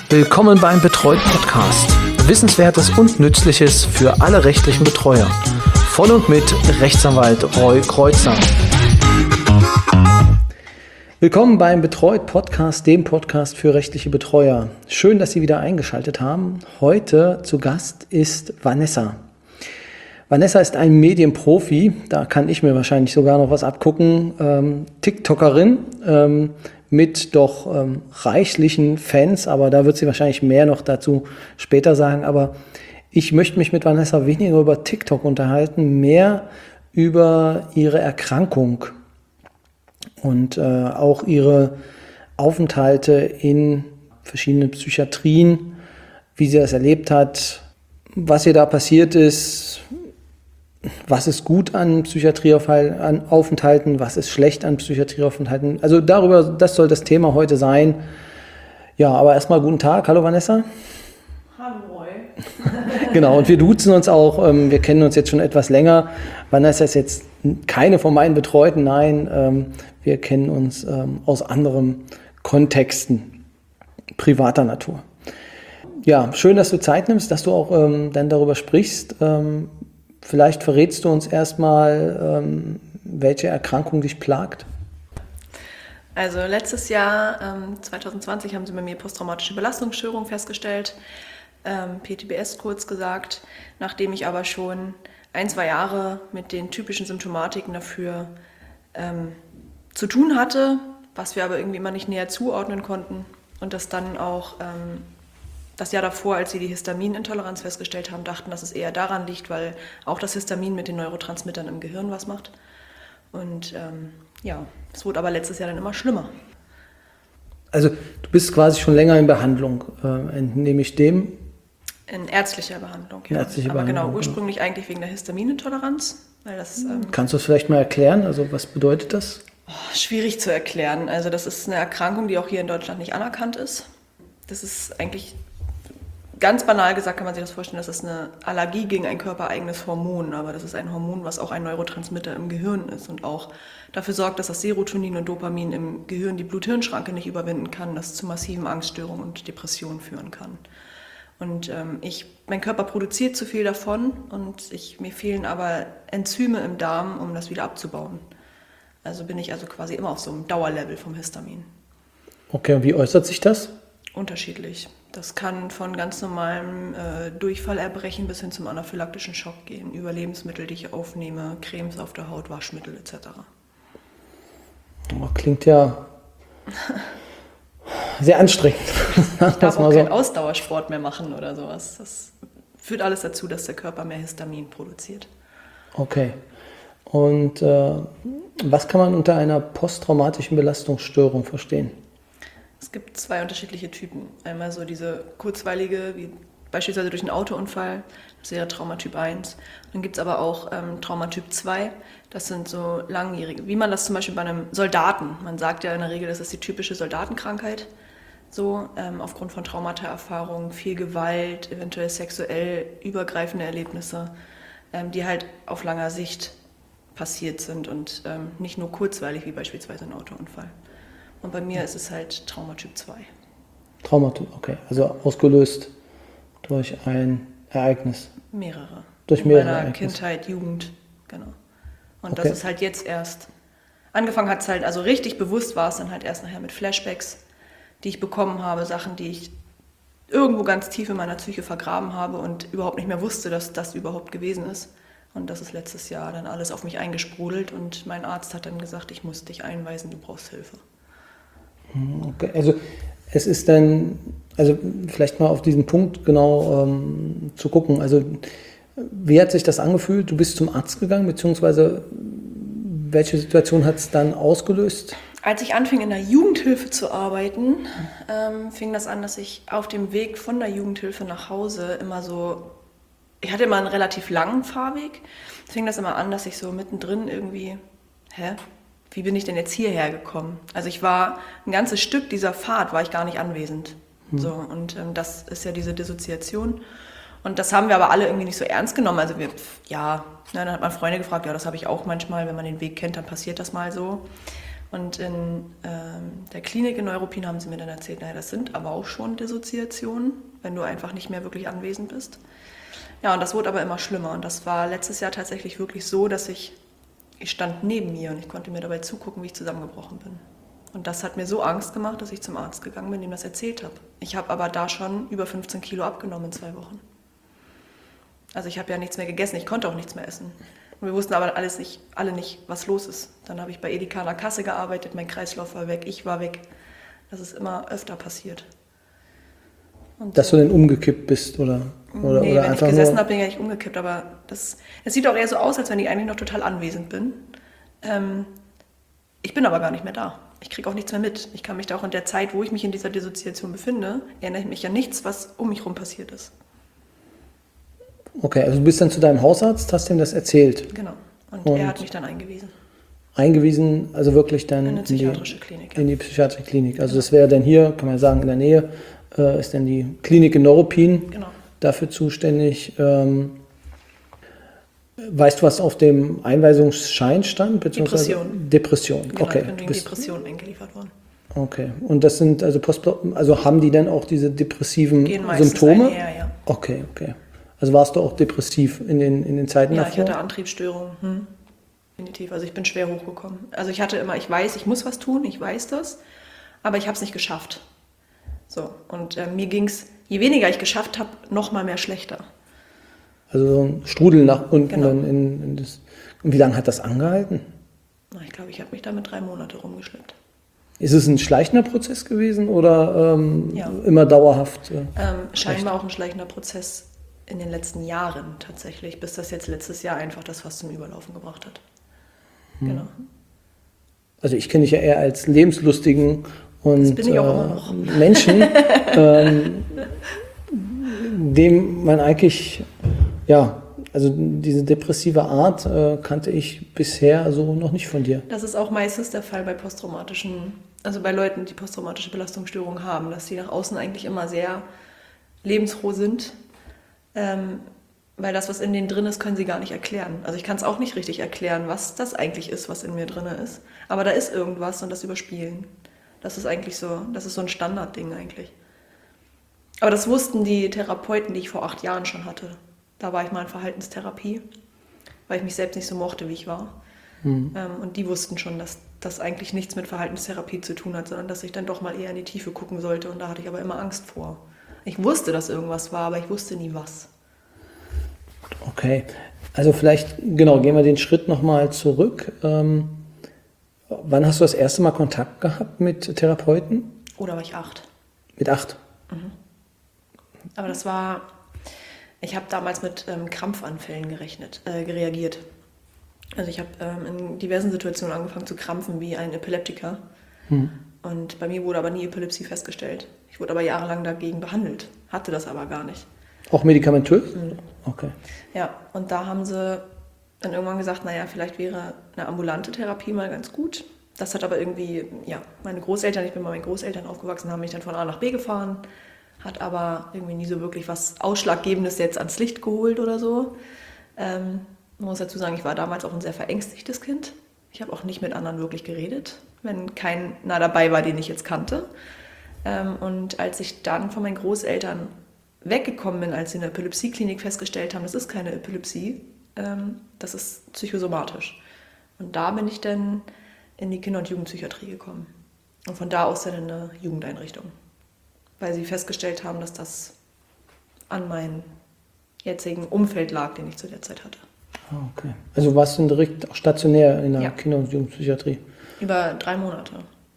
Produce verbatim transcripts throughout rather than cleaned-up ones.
Willkommen beim Betreut Podcast. Wissenswertes und Nützliches für alle rechtlichen Betreuer. Von und mit Rechtsanwalt Roy Kreuzer. Willkommen beim Betreut Podcast, dem Podcast für rechtliche Betreuer. Schön, dass Sie wieder eingeschaltet haben. Heute zu Gast ist Vanessa. Vanessa ist ein Medienprofi, da kann ich mir wahrscheinlich sogar noch was abgucken. Ähm, TikTokerin ähm, mit doch ähm, reichlichen Fans, aber da wird sie wahrscheinlich mehr noch dazu später sagen. Aber ich möchte mich mit Vanessa weniger über TikTok unterhalten, mehr über ihre Erkrankung und äh, auch ihre Aufenthalte in verschiedenen Psychiatrien, wie sie das erlebt hat, was ihr da passiert ist, was ist gut an Psychiatrieaufenthalten, was ist schlecht an Psychiatrieaufenthalten. Also darüber, das soll das Thema heute sein. Ja, aber erstmal guten Tag. Hallo Vanessa. Hallo Roy. Genau, und wir duzen uns auch. Wir kennen uns jetzt schon etwas länger. Vanessa ist jetzt keine von meinen Betreuten, nein. Wir kennen uns aus anderen Kontexten, privater Natur. Ja, schön, dass du Zeit nimmst, dass du auch dann darüber sprichst. Vielleicht verrätst du uns erstmal, ähm, welche Erkrankung dich plagt? Also letztes Jahr, ähm, zwanzig zwanzig, haben sie bei mir posttraumatische Belastungsstörung festgestellt, ähm, P T B S kurz gesagt, nachdem ich aber schon ein, zwei Jahre mit den typischen Symptomatiken dafür ähm, zu tun hatte, was wir aber irgendwie immer nicht näher zuordnen konnten und das dann auch ähm, das Jahr davor, als sie die Histaminintoleranz festgestellt haben, dachten, dass es eher daran liegt, weil auch das Histamin mit den Neurotransmittern im Gehirn was macht. Und ähm, ja, es wurde aber letztes Jahr dann immer schlimmer. Also du bist quasi schon länger in Behandlung, äh, entnehme ich dem? In ärztlicher Behandlung, ja. Ärztliche aber Behandlung, genau, ursprünglich ja. Eigentlich wegen der Histaminintoleranz. Weil das, ähm, Kannst du es vielleicht mal erklären? Also was bedeutet das? Oh, schwierig zu erklären. Also das ist eine Erkrankung, die auch hier in Deutschland nicht anerkannt ist. Das ist eigentlich... Ganz banal gesagt kann man sich das vorstellen, das ist eine Allergie gegen ein körpereigenes Hormon, aber das ist ein Hormon, was auch ein Neurotransmitter im Gehirn ist und auch dafür sorgt, dass das Serotonin und Dopamin im Gehirn die Blut-Hirn-Schranke nicht überwinden kann, das zu massiven Angststörungen und Depressionen führen kann. Und ähm, ich, mein Körper produziert zu viel davon und ich, mir fehlen aber Enzyme im Darm, um das wieder abzubauen. Also bin ich also quasi immer auf so einem Dauerlevel vom Histamin. Okay, und wie äußert sich das? Unterschiedlich. Das kann von ganz normalem äh, Durchfallerbrechen bis hin zum anaphylaktischen Schock gehen, über Lebensmittel, die ich aufnehme, Cremes auf der Haut, Waschmittel et cetera. Oh, klingt ja sehr anstrengend. Ich darf auch keinen Ausdauersport mehr machen oder sowas. Das führt alles dazu, dass der Körper mehr Histamin produziert. Okay. Und äh, was kann man unter einer posttraumatischen Belastungsstörung verstehen? Es gibt zwei unterschiedliche Typen. Einmal so diese kurzweilige, wie beispielsweise durch einen Autounfall, das wäre Traumatyp eins. Dann gibt es aber auch ähm, Traumatyp zwei, das sind so langjährige, wie man das zum Beispiel bei einem Soldaten, man sagt ja in der Regel, das ist die typische Soldatenkrankheit, so ähm, aufgrund von Traumata-Erfahrungen, viel Gewalt, eventuell sexuell übergreifende Erlebnisse, ähm, die halt auf langer Sicht passiert sind und ähm, nicht nur kurzweilig, wie beispielsweise ein Autounfall. Und bei mir ist es halt Traumatyp zwei. Traumatyp, okay. Also ausgelöst durch ein Ereignis. Mehrere. Durch mehrere In meiner Ereignisse. Kindheit, Jugend, genau. Und okay. Das ist halt jetzt erst, angefangen hat es halt, also richtig bewusst war es dann halt erst nachher mit Flashbacks, die ich bekommen habe, Sachen, die ich irgendwo ganz tief in meiner Psyche vergraben habe und überhaupt nicht mehr wusste, dass das überhaupt gewesen ist. Und das ist letztes Jahr dann alles auf mich eingesprudelt und mein Arzt hat dann gesagt, ich muss dich einweisen, du brauchst Hilfe. Okay, also es ist dann, also vielleicht mal auf diesen Punkt genau ähm, zu gucken, also wie hat sich das angefühlt? Du bist zum Arzt gegangen, beziehungsweise welche Situation hat es dann ausgelöst? Als ich anfing in der Jugendhilfe zu arbeiten, ähm, fing das an, dass ich auf dem Weg von der Jugendhilfe nach Hause immer so, ich hatte immer einen relativ langen Fahrweg, fing das immer an, dass ich so mittendrin irgendwie, hä? Wie bin ich denn jetzt hierher gekommen? Also ich war, ein ganzes Stück dieser Fahrt war ich gar nicht anwesend. Hm. So, und ähm, das ist ja diese Dissoziation. Und das haben wir aber alle irgendwie nicht so ernst genommen. Also wir, ja, ne, dann hat man Freunde gefragt, ja, das habe ich auch manchmal, wenn man den Weg kennt, dann passiert das mal so. Und in ähm, der Klinik in Neuruppin haben sie mir dann erzählt, naja, das sind aber auch schon Dissoziationen, wenn du einfach nicht mehr wirklich anwesend bist. Ja, und das wurde aber immer schlimmer. Und das war letztes Jahr tatsächlich wirklich so, dass ich, ich stand neben mir und ich konnte mir dabei zugucken, wie ich zusammengebrochen bin. Und das hat mir so Angst gemacht, dass ich zum Arzt gegangen bin, dem das erzählt habe. Ich habe aber da schon über fünfzehn Kilo abgenommen in zwei Wochen. Also ich habe ja nichts mehr gegessen, ich konnte auch nichts mehr essen. Und wir wussten aber alles nicht, alle nicht, was los ist. Dann habe ich bei Edeka an der Kasse gearbeitet, mein Kreislauf war weg, ich war weg. Das ist immer öfter passiert. Und Dass du denn umgekippt bist oder, oder, nee, oder wenn einfach ich gesessen nur... habe, bin ich ja nicht umgekippt, aber das, es sieht auch eher so aus, als wenn ich eigentlich noch total anwesend bin. Ähm, ich bin aber gar nicht mehr da. Ich kriege auch nichts mehr mit. Ich kann mich da auch in der Zeit, wo ich mich in dieser Dissoziation befinde, erinnere ich mich an nichts, was um mich herum passiert ist. Okay, also du bist dann zu deinem Hausarzt, hast ihm das erzählt. Genau. Und, Und er hat mich dann eingewiesen. Eingewiesen, also wirklich dann In eine psychiatrische in die, Klinik. Ja. in die psychiatrische Klinik. Also das wäre dann hier, kann man sagen, in der Nähe äh, ist dann die Klinik in Neuruppin Genau. dafür zuständig. Ähm, weißt du, was auf dem Einweisungsschein stand? Beziehungsweise Depression. Depression, Genau, okay. ich bin du wegen bist- Depressionen eingeliefert worden. Okay, und das sind also Post, also haben die dann auch diese depressiven Gehen meistens Symptome? einher, ja. Okay, okay. Also warst du auch depressiv in den, in den Zeiten Ja, davor? ich hatte Antriebsstörungen. Hm. Definitiv. Also ich bin schwer hochgekommen. Also ich hatte immer, ich weiß, ich muss was tun, ich weiß das, aber ich habe es nicht geschafft. So, und äh, mir ging es, je weniger ich geschafft habe, noch mal mehr schlechter. Also so ein Strudel nach unten Genau. dann in, in das. Und wie lange hat das angehalten? Na, ich glaube, ich habe mich damit drei Monate rumgeschleppt. Ist es ein schleichender Prozess gewesen oder ähm, Ja. immer dauerhaft? Äh? Ähm, scheinbar auch ein schleichender Prozess in den letzten Jahren tatsächlich, bis das jetzt letztes Jahr einfach das fast zum Überlaufen gebracht hat. Genau. Also ich kenne dich ja eher als lebenslustigen und Das bin ich auch äh, immer noch. Menschen, ähm, dem man eigentlich, ja, also diese depressive Art äh, kannte ich bisher so noch nicht von dir. Das ist auch meistens der Fall bei posttraumatischen, also bei Leuten, die posttraumatische Belastungsstörungen haben, dass sie nach außen eigentlich immer sehr lebensfroh sind, ähm, weil das, was in denen drin ist, können sie gar nicht erklären. Also ich kann es auch nicht richtig erklären, was das eigentlich ist, was in mir drin ist. Aber da ist irgendwas und das überspielen. Das ist eigentlich so, das ist so ein Standardding eigentlich. Aber das wussten die Therapeuten, die ich vor acht Jahren schon hatte. Da war ich mal in Verhaltenstherapie, weil ich mich selbst nicht so mochte, wie ich war. Mhm. Ähm, und die wussten schon, dass das eigentlich nichts mit Verhaltenstherapie zu tun hat, sondern dass ich dann doch mal eher in die Tiefe gucken sollte. Und da hatte ich aber immer Angst vor. Ich wusste, dass irgendwas war, aber ich wusste nie was. Okay, also vielleicht, genau, gehen wir den Schritt nochmal zurück. Ähm, wann hast du das erste Mal Kontakt gehabt mit Therapeuten? Oder war ich acht? Mit acht? Mhm. Aber das war, ich habe damals mit ähm, Krampfanfällen gerechnet, äh, reagiert. Also ich habe ähm, in diversen Situationen angefangen zu krampfen wie ein Epileptiker. Mhm. Und bei mir wurde aber nie Epilepsie festgestellt. Ich wurde aber jahrelang dagegen behandelt, hatte das aber gar nicht. Auch medikamentös? Mhm. Okay. Ja, und da haben sie dann irgendwann gesagt, naja, vielleicht wäre eine ambulante Therapie mal ganz gut. Das hat aber irgendwie, ja, meine Großeltern, ich bin bei meinen Großeltern aufgewachsen, haben mich dann von A nach B gefahren, hat aber irgendwie nie so wirklich was Ausschlaggebendes jetzt ans Licht geholt oder so. Ähm, man muss dazu sagen, ich war damals auch ein sehr verängstigtes Kind. Ich habe auch nicht mit anderen wirklich geredet, wenn keiner dabei war, den ich jetzt kannte. Ähm, und als ich dann von meinen Großeltern weggekommen bin, als sie in der Epilepsieklinik festgestellt haben, das ist keine Epilepsie, ähm, das ist psychosomatisch. Und da bin ich dann in die Kinder- und Jugendpsychiatrie gekommen. Und von da aus dann in eine Jugendeinrichtung. Weil sie festgestellt haben, dass das an meinem jetzigen Umfeld lag, den ich zu der Zeit hatte. Ah, okay. Also warst du direkt auch stationär in der Ja. Kinder- und Jugendpsychiatrie? Über drei Monate.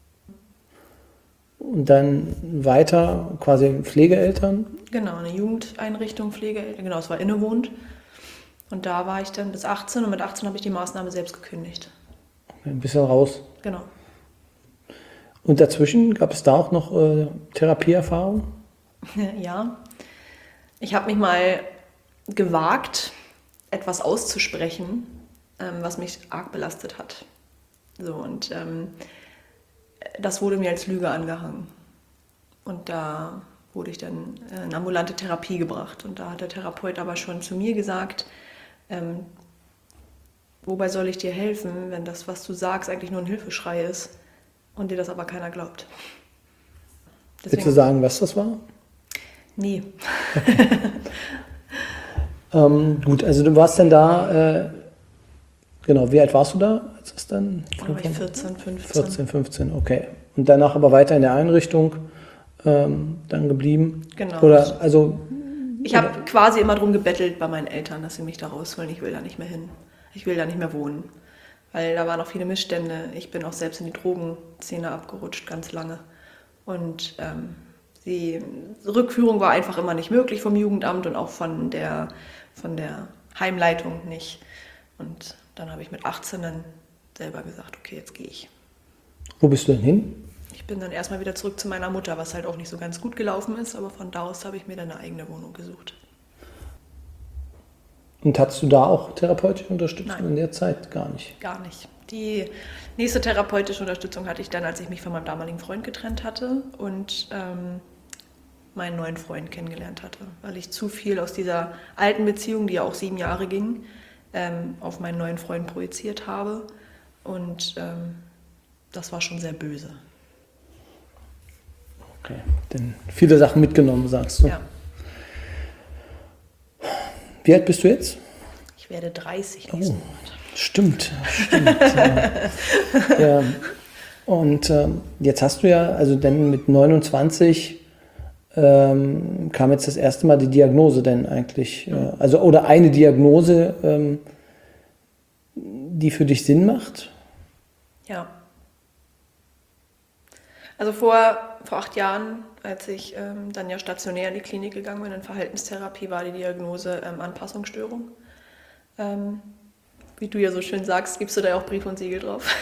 Und dann weiter quasi Pflegeeltern? Genau, eine Jugendeinrichtung, Pflegeeltern, genau, es war innewohnt. Und da war ich dann bis achtzehn und mit achtzehn habe ich die Maßnahme selbst gekündigt. Okay, ein bisschen raus. Genau. Und dazwischen gab es da auch noch äh, Therapieerfahrung? Ja, ich habe mich mal gewagt, etwas auszusprechen, ähm, was mich arg belastet hat. So, und ähm, das wurde mir als Lüge angehangen. Und da wurde ich dann in ambulante Therapie gebracht. Und da hat der Therapeut aber schon zu mir gesagt, ähm, wobei soll ich dir helfen, wenn das, was du sagst, eigentlich nur ein Hilfeschrei ist? und dir das aber keiner glaubt. Deswegen, willst du sagen, was das war? Nee. ähm, gut, also du warst dann da, äh, genau, wie alt warst du da? Als es dann da war ich vierzehn, fünfzehn. vierzehn, fünfzehn, okay. Und danach aber weiter in der Einrichtung ähm, dann geblieben? Genau. Oder, also, ich habe quasi immer darum gebettelt bei meinen Eltern, dass sie mich da rausholen. Ich will da nicht mehr hin. Ich will da nicht mehr wohnen. Weil da waren auch viele Missstände. Ich bin auch selbst in die Drogenszene abgerutscht, ganz lange. Und ähm, die Rückführung war einfach immer nicht möglich vom Jugendamt und auch von der, von der Heimleitung nicht. Und dann habe ich mit achtzehn dann selber gesagt, okay, jetzt gehe ich. Wo bist du denn hin? Ich bin dann erstmal wieder zurück zu meiner Mutter, was halt auch nicht so ganz gut gelaufen ist, aber von da aus habe ich mir dann eine eigene Wohnung gesucht. Und hattest du da auch therapeutische Unterstützung? Nein. In der Zeit? Gar nicht? Gar nicht. Die nächste therapeutische Unterstützung hatte ich dann, als ich mich von meinem damaligen Freund getrennt hatte und ähm, meinen neuen Freund kennengelernt hatte, weil ich zu viel aus dieser alten Beziehung, die ja auch sieben Jahre ging, ähm, auf meinen neuen Freund projiziert habe und ähm, das war schon sehr böse. Okay, denn viele Sachen mitgenommen, sagst du. Ja. Wie alt bist du jetzt? Ich werde dreißig nächsten oh, Monat. Stimmt, stimmt. ja. ja. Und ähm, jetzt hast du ja, also dann mit neunundzwanzig ähm, kam jetzt das erste Mal die Diagnose denn eigentlich, äh, also oder eine Diagnose, ähm, die für dich Sinn macht? Ja. Also vor, vor acht Jahren, als ich ähm, dann ja stationär in die Klinik gegangen bin, in Verhaltenstherapie, war die Diagnose ähm, Anpassungsstörung. Ähm, wie du ja so schön sagst, gibst du da auch Brief und Siegel drauf.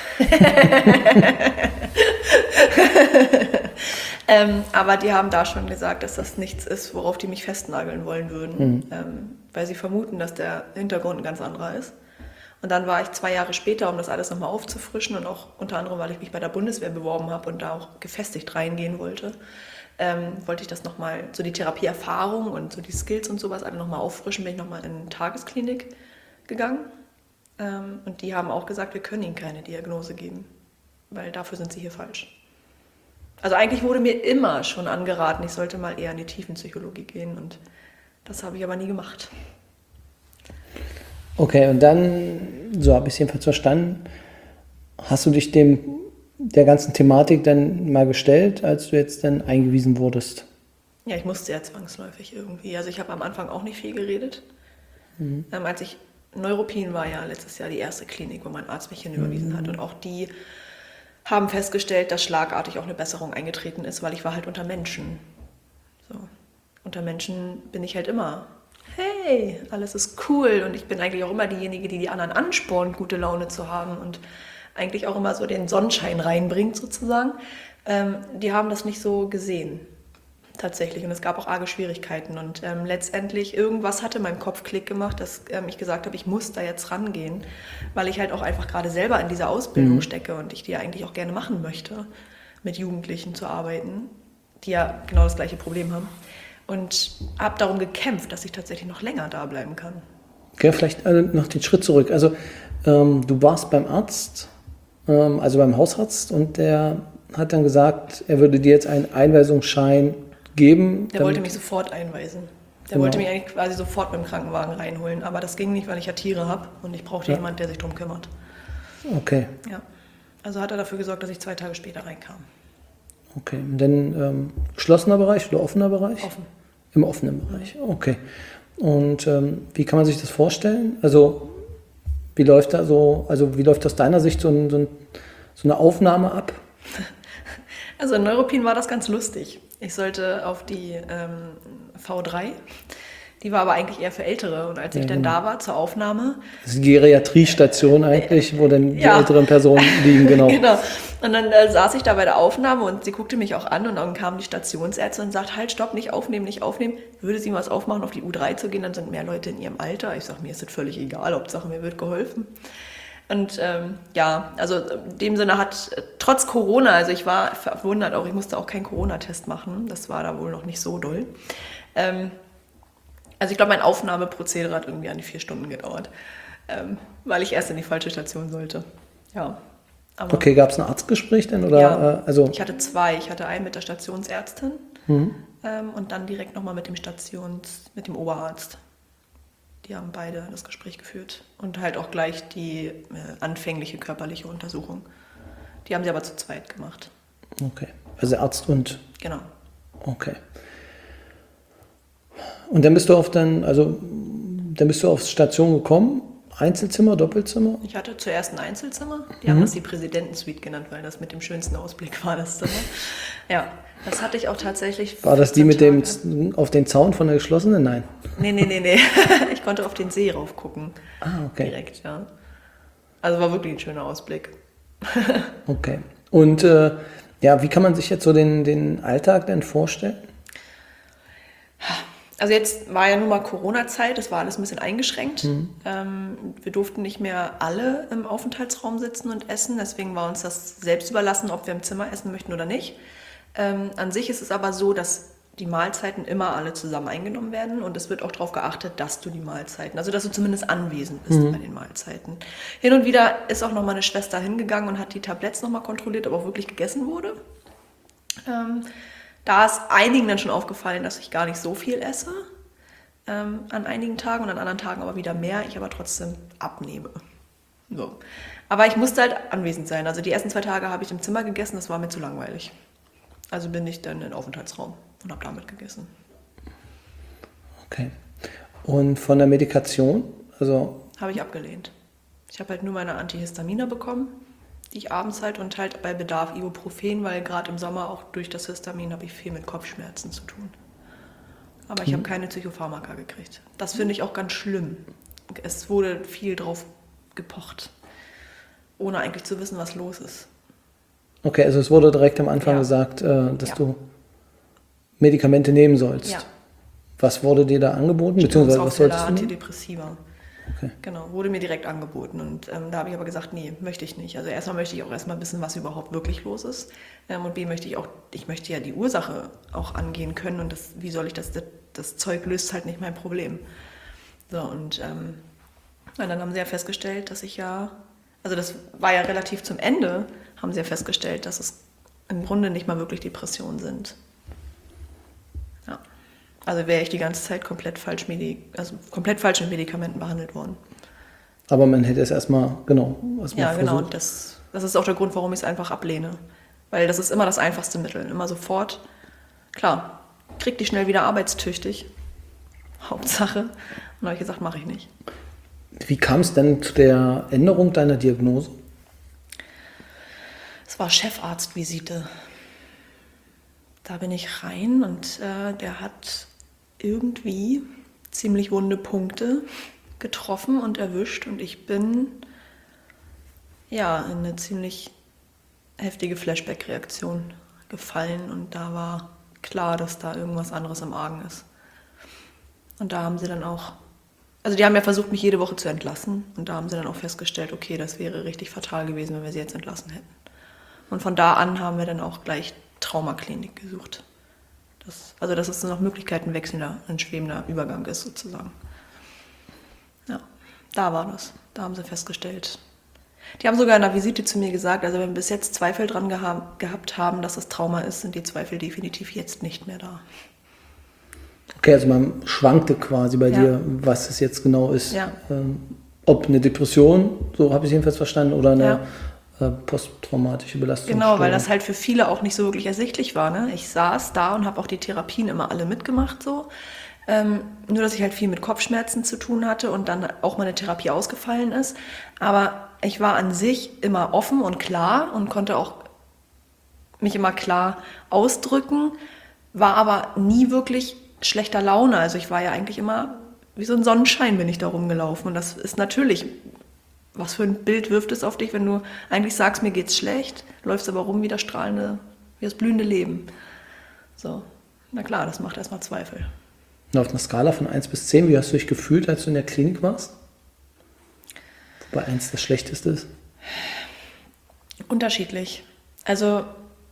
ähm, aber die haben da schon gesagt, dass das nichts ist, worauf die mich festnageln wollen würden, mhm. ähm, weil sie vermuten, dass der Hintergrund ein ganz anderer ist. Und dann war ich zwei Jahre später, um das alles nochmal aufzufrischen und auch unter anderem, weil ich mich bei der Bundeswehr beworben habe und da auch gefestigt reingehen wollte, ähm, wollte ich das nochmal, so die Therapieerfahrung und so die Skills und sowas alle nochmal auffrischen, bin ich nochmal in eine Tagesklinik gegangen. Ähm, und die haben auch gesagt, wir können Ihnen keine Diagnose geben, weil dafür sind Sie hier falsch. Also eigentlich wurde mir immer schon angeraten, ich sollte mal eher in die Tiefenpsychologie gehen und das habe ich aber nie gemacht. Okay, und dann, so habe ich es jedenfalls verstanden, hast du dich dem der ganzen Thematik dann mal gestellt, als du jetzt dann eingewiesen wurdest? Ja, ich musste ja zwangsläufig irgendwie. Also ich habe am Anfang auch nicht viel geredet. Mhm. Ähm, als ich, Neuruppin war ja letztes Jahr die erste Klinik, wo mein Arzt mich hinüberwiesen mhm. hat und auch die haben festgestellt, dass schlagartig auch eine Besserung eingetreten ist, weil ich war halt unter Menschen. So. Unter Menschen bin ich halt immer, hey, alles ist cool und ich bin eigentlich auch immer diejenige, die die anderen anspornt, gute Laune zu haben und eigentlich auch immer so den Sonnenschein reinbringt sozusagen. Ähm, die haben das nicht so gesehen, tatsächlich. Und es gab auch arge Schwierigkeiten und ähm, letztendlich irgendwas hatte in meinem Kopf Klick gemacht, dass ähm, ich gesagt habe, ich muss da jetzt rangehen, weil ich halt auch einfach gerade selber in dieser Ausbildung mhm. stecke und ich die eigentlich auch gerne machen möchte, mit Jugendlichen zu arbeiten, die ja genau das gleiche Problem haben. Und habe darum gekämpft, dass ich tatsächlich noch länger da bleiben kann. Okay, vielleicht äh, noch den Schritt zurück. Also ähm, du warst beim Arzt, ähm, also beim Hausarzt, und der hat dann gesagt, er würde dir jetzt einen Einweisungsschein geben. Der wollte mich sofort einweisen. Der genau. wollte mich eigentlich quasi sofort mit dem Krankenwagen reinholen. Aber das ging nicht, weil ich ja Tiere habe und ich brauchte ja. jemanden, der sich darum kümmert. Okay. Ja. Also hat er dafür gesorgt, dass ich zwei Tage später reinkam. Okay, und dann ähm, geschlossener Bereich oder offener Bereich? Offen. Im offenen Bereich, okay. Und ähm, wie kann man sich das vorstellen? Also wie läuft da so, also wie läuft aus deiner Sicht so, ein, so, ein, so eine Aufnahme ab? Also in Neuruppin war das ganz lustig. Ich sollte auf die ähm, V drei, die war aber eigentlich eher für Ältere. Und als ich ja, dann da war zur Aufnahme... Das ist die Geriatriestation eigentlich, wo dann die ja. älteren Personen liegen, genau. genau. Und dann äh, saß ich da bei der Aufnahme und sie guckte mich auch an und dann kam die Stationsärztin und sagt, halt, stopp, nicht aufnehmen, nicht aufnehmen. Würde sie was aufmachen, auf die U drei zu gehen, dann sind mehr Leute in ihrem Alter. Ich sage, mir ist das völlig egal, Hauptsache mir wird geholfen. Und ähm, ja, also in dem Sinne hat, äh, trotz Corona, also ich war verwundert auch, ich musste auch keinen Corona-Test machen, das war da wohl noch nicht so doll. Ähm, Also ich glaube, mein Aufnahmeprozedere hat irgendwie an die vier Stunden gedauert, ähm, weil ich erst in die falsche Station sollte. Ja, Aber Okay, gab es ein Arztgespräch denn? Oder, ja, äh, also, ich hatte zwei. Ich hatte einen mit der Stationsärztin mhm. ähm, und dann direkt nochmal mit dem Stations, mit dem Oberarzt. Die haben beide das Gespräch geführt und halt auch gleich die äh, anfängliche körperliche Untersuchung. Die haben sie aber zu zweit gemacht. Okay. Also Arzt und, Genau. okay. Und dann bist du auf dein, also, dann bist du auf Station gekommen? Einzelzimmer, Doppelzimmer? Ich hatte zuerst ein Einzelzimmer. Die haben das die Präsidentensuite genannt, weil das mit dem schönsten Ausblick war, das Zimmer. Ja, das hatte ich auch tatsächlich. War das die mit vierzehn dem Tage. Z- auf den Zaun von der geschlossenen? Nein. Nee, nee, nee, nee. Ich konnte auf den See rauf gucken. Ah, okay. Direkt, ja. Also war wirklich ein schöner Ausblick. Okay. Und äh, ja, wie kann man sich jetzt so den, den Alltag denn vorstellen? Also jetzt war ja nun mal Corona-Zeit, das war alles ein bisschen eingeschränkt. Ähm, wir durften nicht mehr alle im Aufenthaltsraum sitzen und essen, deswegen war uns das selbst überlassen, ob wir im Zimmer essen möchten oder nicht. Ähm, an sich ist es aber so, dass die Mahlzeiten immer alle zusammen eingenommen werden und es wird auch darauf geachtet, dass du die Mahlzeiten, also dass du zumindest anwesend bist bei den Mahlzeiten. Hin und wieder ist auch noch mal eine Schwester hingegangen und hat die Tabletts noch mal kontrolliert, ob auch wirklich gegessen wurde. Ähm, Da ist einigen dann schon aufgefallen, dass ich gar nicht so viel esse ähm, an einigen Tagen und an anderen Tagen aber wieder mehr, ich aber trotzdem abnehme. So. Aber ich musste halt anwesend sein. Also die ersten zwei Tage habe ich im Zimmer gegessen, das war mir zu langweilig. Also bin ich dann in den Aufenthaltsraum und habe damit gegessen. Okay. Und von der Medikation? Also, Habe ich abgelehnt. Ich habe halt nur meine Antihistaminer bekommen, die ich abends halt und halt bei Bedarf Ibuprofen, weil gerade im Sommer auch durch das Histamin habe ich viel mit Kopfschmerzen zu tun. Aber ich habe keine Psychopharmaka gekriegt. Das finde ich auch ganz schlimm. Es wurde viel drauf gepocht, ohne eigentlich zu wissen, was los ist. okay, also es wurde direkt am Anfang Ja. gesagt, äh, dass Ja. du Medikamente nehmen sollst. Ja. Was wurde dir da angeboten? Beziehungsweise was solltest du nehmen? Antidepressiva. Okay. Genau, wurde mir direkt angeboten und ähm, da habe ich aber gesagt, nee, möchte ich nicht. Also erstmal möchte ich auch erstmal wissen, was überhaupt wirklich los ist ähm, und B möchte ich auch, ich möchte ja die Ursache auch angehen können und das, wie soll ich das, das, das Zeug löst halt nicht mein Problem. So und, ähm, und dann haben sie ja festgestellt, dass ich ja, also das war ja relativ zum Ende, haben sie ja festgestellt, dass es im Grunde nicht mal wirklich Depressionen sind. Ja. Also wäre ich die ganze Zeit komplett falsch, Medi- also komplett falsch mit Medikamenten behandelt worden. Aber man hätte es erstmal, genau, erstmal Ja, genau. versucht. Und das, das ist auch der Grund, warum ich es einfach ablehne. Weil das ist immer das einfachste Mittel. Immer sofort. Klar, krieg die schnell wieder arbeitstüchtig. Hauptsache. Und da habe ich gesagt, mache ich nicht. Wie kam es denn zu der Änderung deiner Diagnose? Es war Chefarztvisite. Da bin ich rein und äh, der hat irgendwie ziemlich wunde Punkte getroffen und erwischt und ich bin ja in eine ziemlich heftige Flashback-Reaktion gefallen und da war klar, dass da irgendwas anderes im Argen ist. Und da haben sie dann auch, also die haben ja versucht, mich jede Woche zu entlassen und da haben sie dann auch festgestellt, okay, das wäre richtig fatal gewesen, wenn wir sie jetzt entlassen hätten. Und von da an haben wir dann auch gleich Traumaklinik gesucht. Das, also dass es nach Möglichkeiten wechselnder, ein schwebender Übergang ist sozusagen. Ja, da war das. Da haben sie festgestellt. Die haben sogar in der Visite zu mir gesagt, also wenn wir bis jetzt Zweifel dran geha- gehabt haben, dass es Trauma ist, sind die Zweifel definitiv jetzt nicht mehr da. Okay, also man schwankte quasi bei Ja. dir, was es jetzt genau ist. Ja. Ähm, ob eine Depression, so habe ich es jedenfalls verstanden, oder eine äh, posttraumatische Belastung. Genau, weil das halt für viele auch nicht so wirklich ersichtlich war. Ne? Ich saß da und habe auch die Therapien immer alle mitgemacht so. Ähm, nur, dass ich halt viel mit Kopfschmerzen zu tun hatte und dann auch meine Therapie ausgefallen ist. Aber ich war an sich immer offen und klar und konnte auch mich immer klar ausdrücken, war aber nie wirklich schlechter Laune. Also ich war ja eigentlich immer wie so ein Sonnenschein bin ich da rumgelaufen. Und das ist natürlich, was für ein Bild wirft es auf dich, wenn du eigentlich sagst, mir geht's schlecht, läufst aber rum wie das strahlende, wie das blühende Leben. So, na klar, das macht erstmal Zweifel. Und auf einer Skala von eins bis zehn, wie hast du dich gefühlt, als du in der Klinik warst? Wobei eins das Schlechteste ist. Unterschiedlich. Also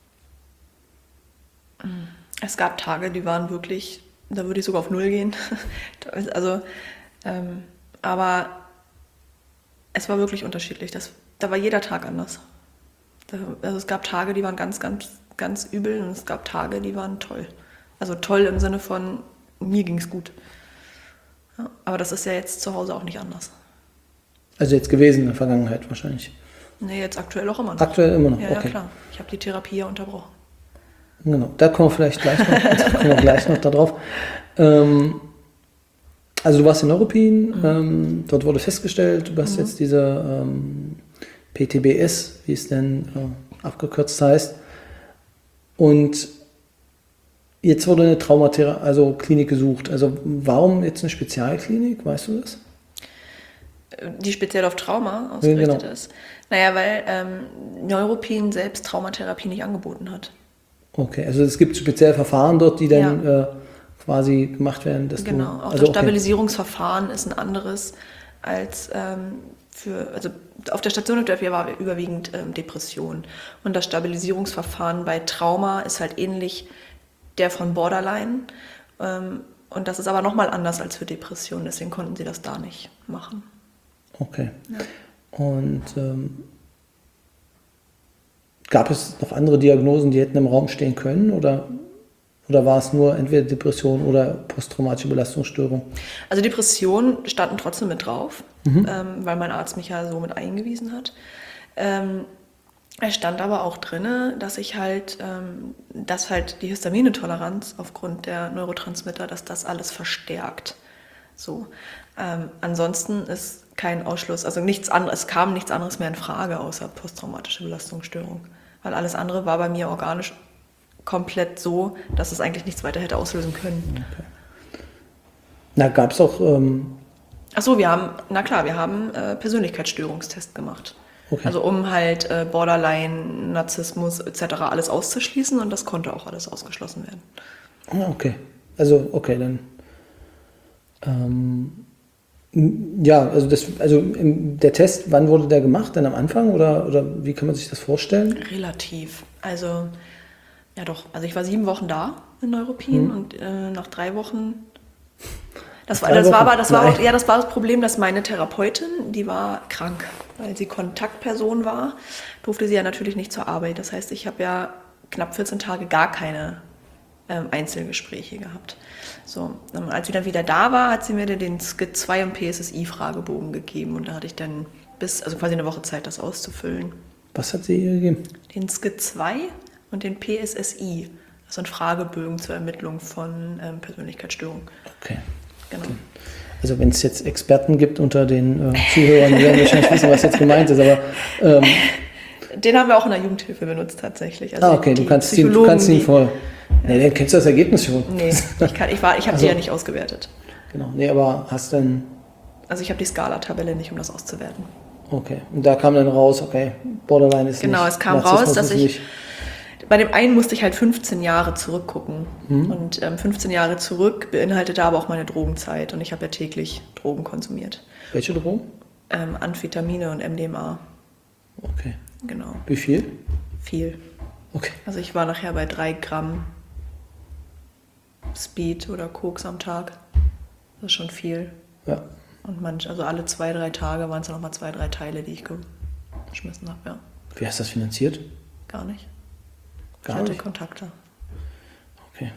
es gab Tage, die waren wirklich, da würde ich sogar auf Null gehen. Also, ähm, aber es war wirklich unterschiedlich. Das, da war jeder Tag anders. Also es gab Tage, die waren ganz, ganz, ganz übel und es gab Tage, die waren toll. Also toll im Sinne von, mir ging es gut. Ja, aber das ist ja jetzt zu Hause auch nicht anders. Also jetzt gewesen in der Vergangenheit wahrscheinlich. Nee, jetzt aktuell auch immer noch. Aktuell immer noch, ja, okay. Ja, klar. Ich habe die Therapie ja unterbrochen. Genau, da kommen wir vielleicht gleich noch, da kommen wir gleich noch darauf. Ähm, also du warst in Neuruppin, mhm. ähm, dort wurde festgestellt, du hast mhm. jetzt diese ähm, P T B S, wie es denn äh, abgekürzt heißt. Und jetzt wurde eine Traumatherapie, also Klinik gesucht. Also warum jetzt eine Spezialklinik, weißt du das? Die speziell auf Trauma ausgerichtet ja, genau. ist. Naja, weil ähm, Neuruppin selbst Traumatherapie nicht angeboten hat. Okay, also es gibt spezielle Verfahren dort, die dann ja. äh, quasi gemacht werden. Dass genau, du, auch also, das Stabilisierungsverfahren okay. ist ein anderes als ähm, für, also auf der Station war überwiegend ähm, Depression. Und das Stabilisierungsverfahren bei Trauma ist halt ähnlich der von Borderline. Ähm, und das ist aber nochmal anders als für Depression, deswegen konnten sie das da nicht machen. Okay. Ja. Und ähm, gab es noch andere Diagnosen, die hätten im Raum stehen können? Oder, oder war es nur entweder Depression oder posttraumatische Belastungsstörung? Also Depressionen standen trotzdem mit drauf, mhm. ähm, weil mein Arzt mich ja so mit eingewiesen hat. Ähm, es stand aber auch drin, dass ich halt, ähm, dass halt die Histaminetoleranz aufgrund der Neurotransmitter, dass das alles verstärkt. So. Ähm, ansonsten ist kein Ausschluss, also nichts anderes, es kam nichts anderes mehr in Frage außer posttraumatische Belastungsstörung. Weil alles andere war bei mir organisch komplett so, dass es eigentlich nichts weiter hätte auslösen können. Okay. Na, gab es auch... Ähm Ach so, wir haben, na klar, wir haben äh, Persönlichkeitsstörungstest gemacht. Okay. Also um halt äh, Borderline, Narzissmus et cetera alles auszuschließen und das konnte auch alles ausgeschlossen werden. Ah, okay. Also, okay, dann... Ähm, ja, also, das, also der Test, wann wurde der gemacht? Dann am Anfang oder, oder wie kann man sich das vorstellen? Relativ. Also, ja doch, also ich war sieben Wochen da in Neuruppin hm. und äh, nach drei Wochen... Das war, das, war, aber, das, war auch, ja, das war das Problem, dass meine Therapeutin, die war krank, weil sie Kontaktperson war, durfte sie ja natürlich nicht zur Arbeit. Das heißt, ich habe ja knapp vierzehn Tage gar keine ähm, Einzelgespräche gehabt. So, ähm, als sie dann wieder da war, hat sie mir den S C I zwei und P S S I-Fragebogen gegeben und da hatte ich dann bis, also quasi eine Woche Zeit, das auszufüllen. Was hat sie ihr gegeben? Den S C I zwei und den P S S I, das sind Fragebögen zur Ermittlung von ähm, Persönlichkeitsstörungen. Okay. Genau. Also wenn es jetzt Experten gibt unter den äh, Zuhörern, die werden wahrscheinlich wissen, was jetzt gemeint ist, aber... Ähm, den haben wir auch in der Jugendhilfe benutzt tatsächlich. Also ah, okay, du kannst, ihn, du kannst ihn voll... Ja. Nee, dann kennst du das Ergebnis schon. Nee, ich, kann, ich, war, ich habe also, die ja nicht ausgewertet. Genau, nee, aber hast dann... Also ich habe die Skala-Tabelle nicht, um das auszuwerten. Okay, und da kam dann raus, okay, Borderline ist genau, nicht... Genau, es kam raus, dass ich... Nicht. Bei dem einen musste ich halt fünfzehn Jahre zurückgucken. Mhm. Und ähm, fünfzehn Jahre zurück beinhaltete aber auch meine Drogenzeit. Und ich habe ja täglich Drogen konsumiert. Welche Drogen? Ähm, Amphetamine und M D M A. Okay. Genau. Wie viel? Viel. Okay. Also ich war nachher bei drei Gramm Speed oder Koks am Tag. Das ist schon viel. Ja. Und manch, also alle zwei, drei Tage waren es dann nochmal zwei, drei Teile, die ich geschmissen habe, ja. Wie hast du das finanziert? Gar nicht. Gar ich hatte nicht? Kontakte. Okay.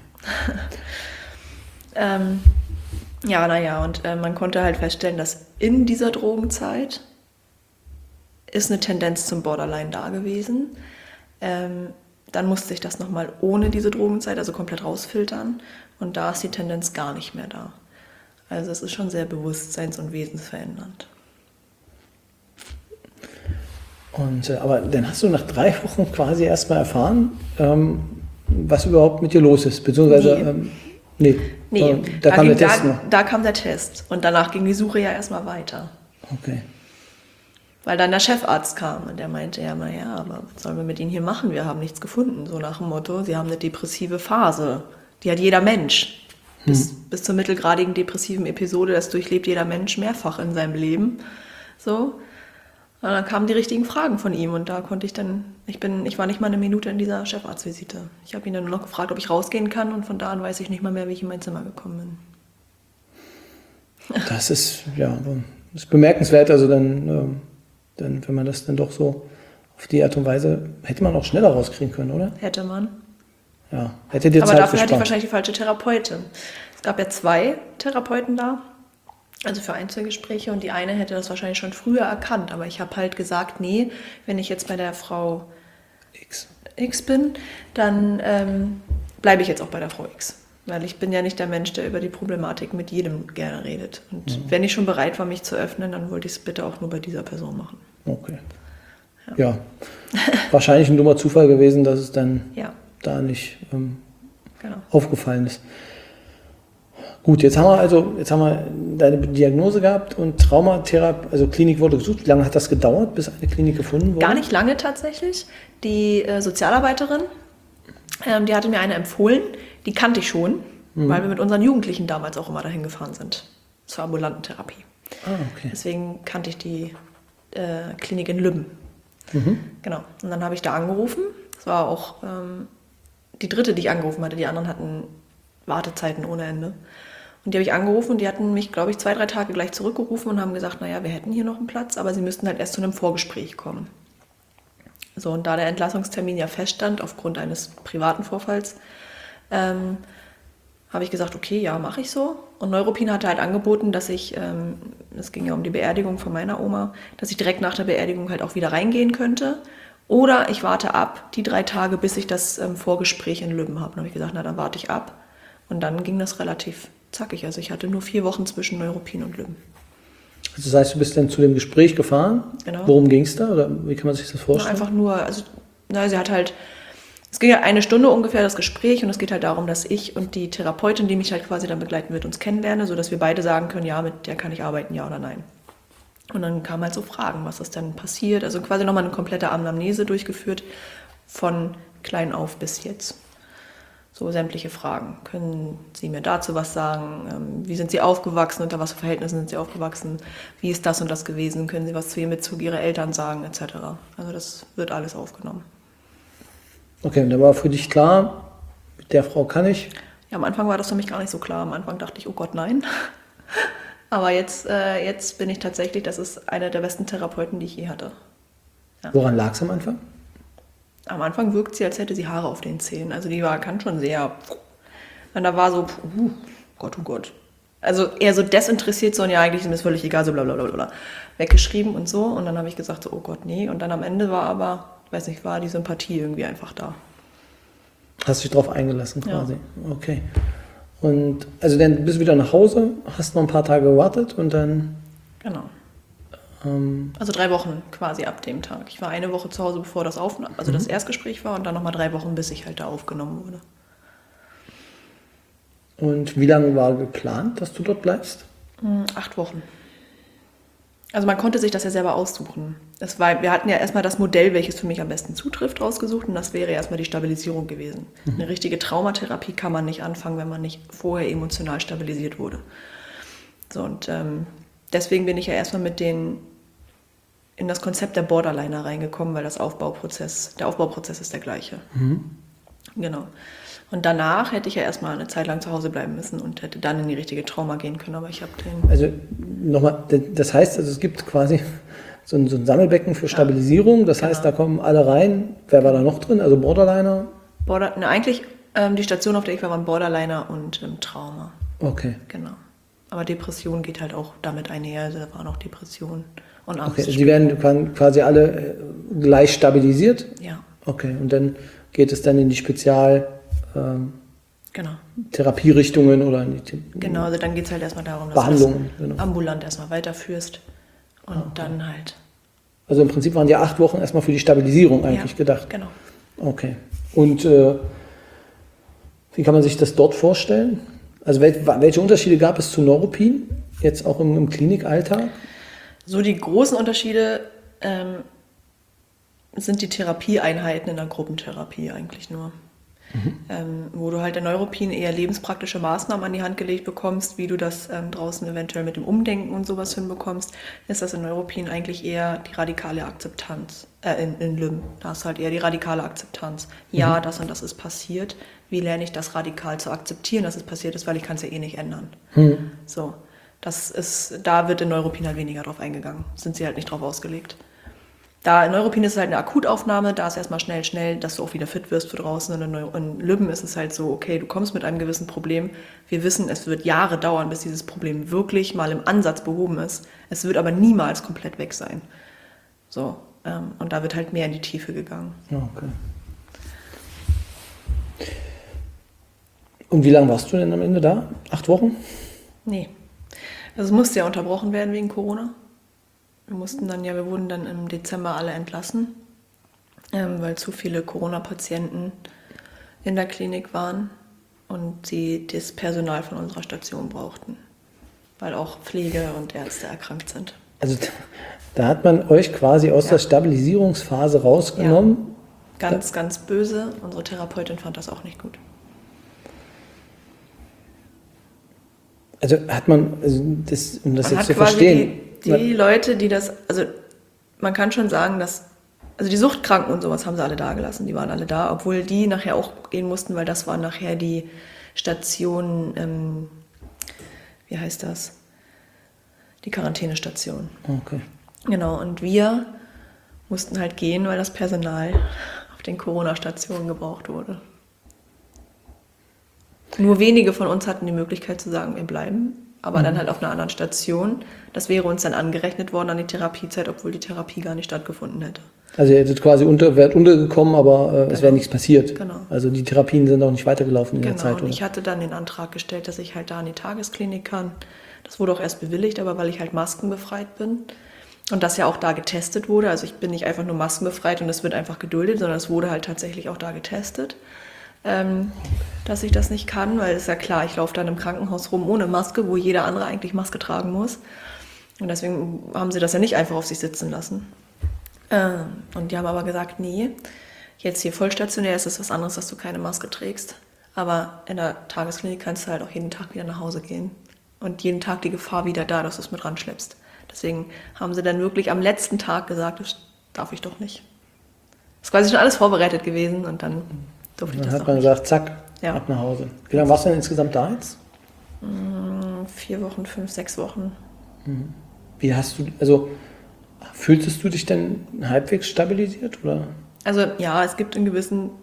ähm, ja, naja, und äh, man konnte halt feststellen, dass in dieser Drogenzeit ist eine Tendenz zum Borderline da gewesen. Ähm, dann musste ich das nochmal ohne diese Drogenzeit, also komplett rausfiltern. Und da ist die Tendenz gar nicht mehr da. Also es ist schon sehr bewusstseins- und wesensverändernd. Und, äh, aber dann hast du nach drei Wochen quasi erstmal erfahren, ähm, was überhaupt mit dir los ist. Beziehungsweise, nee, ähm, nee, nee. Äh, da, da kam ging, der Test da, noch. Da kam der Test. Und danach ging die Suche ja erstmal weiter. Okay. Weil dann der Chefarzt kam und der meinte ja, naja, aber was sollen wir mit Ihnen hier machen? Wir haben nichts gefunden. So nach dem Motto, Sie haben eine depressive Phase. Die hat jeder Mensch. Bis, hm. bis zur mittelgradigen depressiven Episode, das durchlebt jeder Mensch mehrfach in seinem Leben. So. Und dann kamen die richtigen Fragen von ihm und da konnte ich dann, ich bin, ich war nicht mal eine Minute in dieser Chefarztvisite. Ich habe ihn dann nur noch gefragt, ob ich rausgehen kann und von da an weiß ich nicht mal mehr, wie ich in mein Zimmer gekommen bin. Das ist, ja, das ist bemerkenswert, also dann, ähm, dann, wenn man das dann doch so Auf die Art und Weise hätte man auch schneller rauskriegen können, oder? Hätte man. Ja, hätte dir Aber Zeit dafür hatte ich gespart. wahrscheinlich die falsche Therapeutin. Es gab ja zwei Therapeuten da, also für Einzelgespräche, und die eine hätte das wahrscheinlich schon früher erkannt. Aber ich habe halt gesagt, nee, wenn ich jetzt bei der Frau X. X bin, dann ähm, bleibe ich jetzt auch bei der Frau X. Weil ich bin ja nicht der Mensch, der über die Problematik mit jedem gerne redet. Und Mhm. wenn ich schon bereit war, mich zu öffnen, dann wollte ich es bitte auch nur bei dieser Person machen. Okay. Ja. ja. Wahrscheinlich ein dummer Zufall gewesen, dass es dann Ja, da nicht ähm, genau. aufgefallen ist. Gut, jetzt haben wir also, jetzt haben wir deine Diagnose gehabt und Traumatherapie, also Klinik wurde gesucht. Wie lange hat das gedauert, bis eine Klinik gefunden wurde? Gar nicht lange tatsächlich. Die äh, Sozialarbeiterin, ähm, die hatte mir eine empfohlen, die kannte ich schon, mhm. weil wir mit unseren Jugendlichen damals auch immer dahin gefahren sind, zur ambulanten Therapie. Ah, okay. Deswegen kannte ich die äh, Klinik in Lübben. Mhm. Genau. Und dann habe ich da angerufen. Das war auch ähm, die dritte, die ich angerufen hatte. Die anderen hatten Wartezeiten ohne Ende. Und die habe ich angerufen und die hatten mich, glaube ich, zwei, drei Tage gleich zurückgerufen und haben gesagt, naja, wir hätten hier noch einen Platz, aber sie müssten halt erst zu einem Vorgespräch kommen. So, und da der Entlassungstermin ja feststand, aufgrund eines privaten Vorfalls, ähm, habe ich gesagt, okay, ja, mache ich so. Und Neuruppin hatte halt angeboten, dass ich, ähm, es ging ja um die Beerdigung von meiner Oma, dass ich direkt nach der Beerdigung halt auch wieder reingehen könnte. Oder ich warte ab, die drei Tage, bis ich das ähm, Vorgespräch in Lübben habe. Dann habe ich gesagt, na, dann warte ich ab. Und dann ging das relativ zackig. Also ich hatte nur vier Wochen zwischen Neuruppin und Lübben. Also das heißt, du bist dann zu dem Gespräch gefahren. Genau. Worum ging es da? Oder wie kann man sich das Na, vorstellen? einfach nur, also na, sie hat halt, es ging ja eine Stunde ungefähr das Gespräch und es geht halt darum, dass ich und die Therapeutin, die mich halt quasi dann begleiten wird, uns kennenlernen, sodass wir beide sagen können, ja, mit der kann ich arbeiten, ja oder nein. Und dann kamen halt so Fragen, was ist denn passiert. Also quasi nochmal eine komplette Anamnese durchgeführt, von klein auf bis jetzt. So sämtliche Fragen. Können Sie mir dazu was sagen? Ähm, wie sind Sie aufgewachsen? Unter was für Verhältnissen sind Sie aufgewachsen? Wie ist das und das gewesen? Können Sie was zu Ihrem Bezug Ihrer Eltern sagen? Etc. Also das wird alles aufgenommen. Okay, und dann war für dich klar, mit der Frau kann ich. Ja, am Anfang war das für mich gar nicht so klar. Am Anfang dachte ich, oh Gott, nein. Aber jetzt, äh, jetzt bin ich tatsächlich, das ist eine der besten Therapeuten, die ich je hatte. Ja. Woran lag es am Anfang? Am Anfang wirkt sie, als hätte sie Haare auf den Zähnen. Also die war, kann schon sehr... Und da war so, uh, Gott, oh Gott. Also eher so desinteressiert, so, ja, eigentlich ist mir das völlig egal, so blablabla. Weggeschrieben und so. Und dann habe ich gesagt, so, oh Gott, nee. Und dann am Ende war aber, weiß nicht, war die Sympathie irgendwie einfach da. Hast dich drauf eingelassen quasi. Ja. Okay. Und also dann bist du wieder nach Hause, hast noch ein paar Tage gewartet und dann... Genau. Ähm, Also drei Wochen quasi ab dem Tag. Ich war eine Woche zu Hause, bevor das auf, also mhm. das Erstgespräch war und dann nochmal drei Wochen, bis ich halt da aufgenommen wurde. Und wie lange war geplant, dass du dort bleibst? Mhm, acht Wochen. Also man konnte sich das ja selber aussuchen. Das war, wir hatten ja erstmal das Modell, welches für mich am besten zutrifft, rausgesucht und das wäre erstmal die Stabilisierung gewesen. Mhm. Eine richtige Traumatherapie kann man nicht anfangen, wenn man nicht vorher emotional stabilisiert wurde. So, und ähm, deswegen bin ich ja erstmal mit den in das Konzept der Borderliner reingekommen, weil das Aufbauprozess, der Aufbauprozess ist der gleiche. Mhm. Genau. Und danach hätte ich ja erstmal eine Zeit lang zu Hause bleiben müssen und hätte dann in die richtige Trauma gehen können, aber ich habe den... Also nochmal, das heißt, also es gibt quasi so ein, so ein Sammelbecken für Stabilisierung, das genau. heißt, da kommen alle rein. Wer war da noch drin? Also Borderliner? Border, ne, eigentlich ähm, die Station, auf der ich war, waren Borderliner und ähm, Trauma. Okay. Genau. Aber Depression geht halt auch damit einher, also da waren auch Depressionen und Angst. Okay, die werden quasi alle gleich stabilisiert? Ja. Okay, und dann geht es dann in die Spezial... Ähm, genau. Therapierichtungen oder in die Genau, also dann geht es halt erstmal darum, dass Behandlungen, du das genau. ambulant erstmal weiterführst und Ah, okay. dann halt... Also im Prinzip waren die acht Wochen erstmal für die Stabilisierung eigentlich ja, gedacht. Genau. Okay. Und äh, wie kann man sich das dort vorstellen? Also wel, welche Unterschiede gab es zu Neuruppin, jetzt auch im, im Klinikalltag? So die großen Unterschiede ähm, sind die Therapieeinheiten in der Gruppentherapie eigentlich nur. Mhm. Ähm, wo du halt in Neuruppin eher lebenspraktische Maßnahmen an die Hand gelegt bekommst, wie du das ähm, draußen eventuell mit dem Umdenken und sowas hinbekommst, ist das in Neuruppin eigentlich eher die radikale Akzeptanz. Äh, in, in Lübben, da hast du halt eher die radikale Akzeptanz. Ja, mhm. das und das ist passiert. Wie lerne ich das radikal zu akzeptieren, dass es passiert ist, weil ich kann es ja eh nicht ändern. Mhm. So, das ist, da wird in Neuruppin halt weniger drauf eingegangen. Sind sie halt nicht drauf ausgelegt. Da in Neuruppin ist es halt eine Akutaufnahme, da ist erstmal schnell, schnell, dass du auch wieder fit wirst für draußen. Und in, Neu- in Lübben ist es halt so, okay, du kommst mit einem gewissen Problem. Wir wissen, es wird Jahre dauern, bis dieses Problem wirklich mal im Ansatz behoben ist. Es wird aber niemals komplett weg sein. So, ähm, und da wird halt mehr in die Tiefe gegangen. Ja, okay. Und wie lange warst du denn am Ende da? Acht Wochen? Nee. Also es musste ja unterbrochen werden wegen Corona. Wir mussten dann ja, wir wurden dann im Dezember alle entlassen, ähm, weil zu viele Corona-Patienten in der Klinik waren und sie das Personal von unserer Station brauchten, weil auch Pflege und Ärzte erkrankt sind. Also da hat man euch quasi aus Ja. der Stabilisierungsphase rausgenommen. Ja. Ganz, ganz böse. Unsere Therapeutin fand das auch nicht gut. Also hat man, also das, um das Man jetzt hat zu quasi verstehen. die, die Leute, die das, also man kann schon sagen, dass, also die Suchtkranken und sowas haben sie alle da gelassen, die waren alle da, obwohl die nachher auch gehen mussten, weil das war nachher die Station, ähm, wie heißt das? Die Quarantänestation. Okay. Genau, und wir mussten halt gehen, weil das Personal auf den Corona-Stationen gebraucht wurde. Nur wenige von uns hatten die Möglichkeit zu sagen, wir bleiben, aber mhm. dann halt auf einer anderen Station. Das wäre uns dann angerechnet worden an die Therapiezeit, obwohl die Therapie gar nicht stattgefunden hätte. Also ihr hättet quasi unter, wärt untergekommen, aber äh, Genau. es wäre nichts passiert. Genau. Also die Therapien sind auch nicht weitergelaufen in Genau, der Zeit, und oder? ich hatte dann den Antrag gestellt, dass ich halt da in die Tagesklinik kann. Das wurde auch erst bewilligt, aber weil ich halt maskenbefreit bin und das ja auch da getestet wurde, also ich bin nicht einfach nur maskenbefreit und es wird einfach geduldet, sondern es wurde halt tatsächlich auch da getestet, ähm, dass ich das nicht kann, weil es ist ja klar, ich laufe dann im Krankenhaus rum ohne Maske, wo jeder andere eigentlich Maske tragen muss. Und deswegen haben sie das ja nicht einfach auf sich sitzen lassen. Ähm, und die haben aber gesagt, nee, jetzt hier vollstationär ist es was anderes, dass du keine Maske trägst. Aber in der Tagesklinik kannst du halt auch jeden Tag wieder nach Hause gehen. Und jeden Tag die Gefahr wieder da, dass du es mit ranschleppst. Deswegen haben sie dann wirklich am letzten Tag gesagt, das darf ich doch nicht. Das ist quasi schon alles vorbereitet gewesen und dann durfte ich Dann das hat doch man nicht. gesagt, zack, Ja. ab nach Hause. Wie lange warst du denn insgesamt da jetzt? Vier Wochen, fünf, sechs Wochen. Wie hast du, also fühltest du dich denn halbwegs stabilisiert, oder? Also ja, es gibt in gewissen,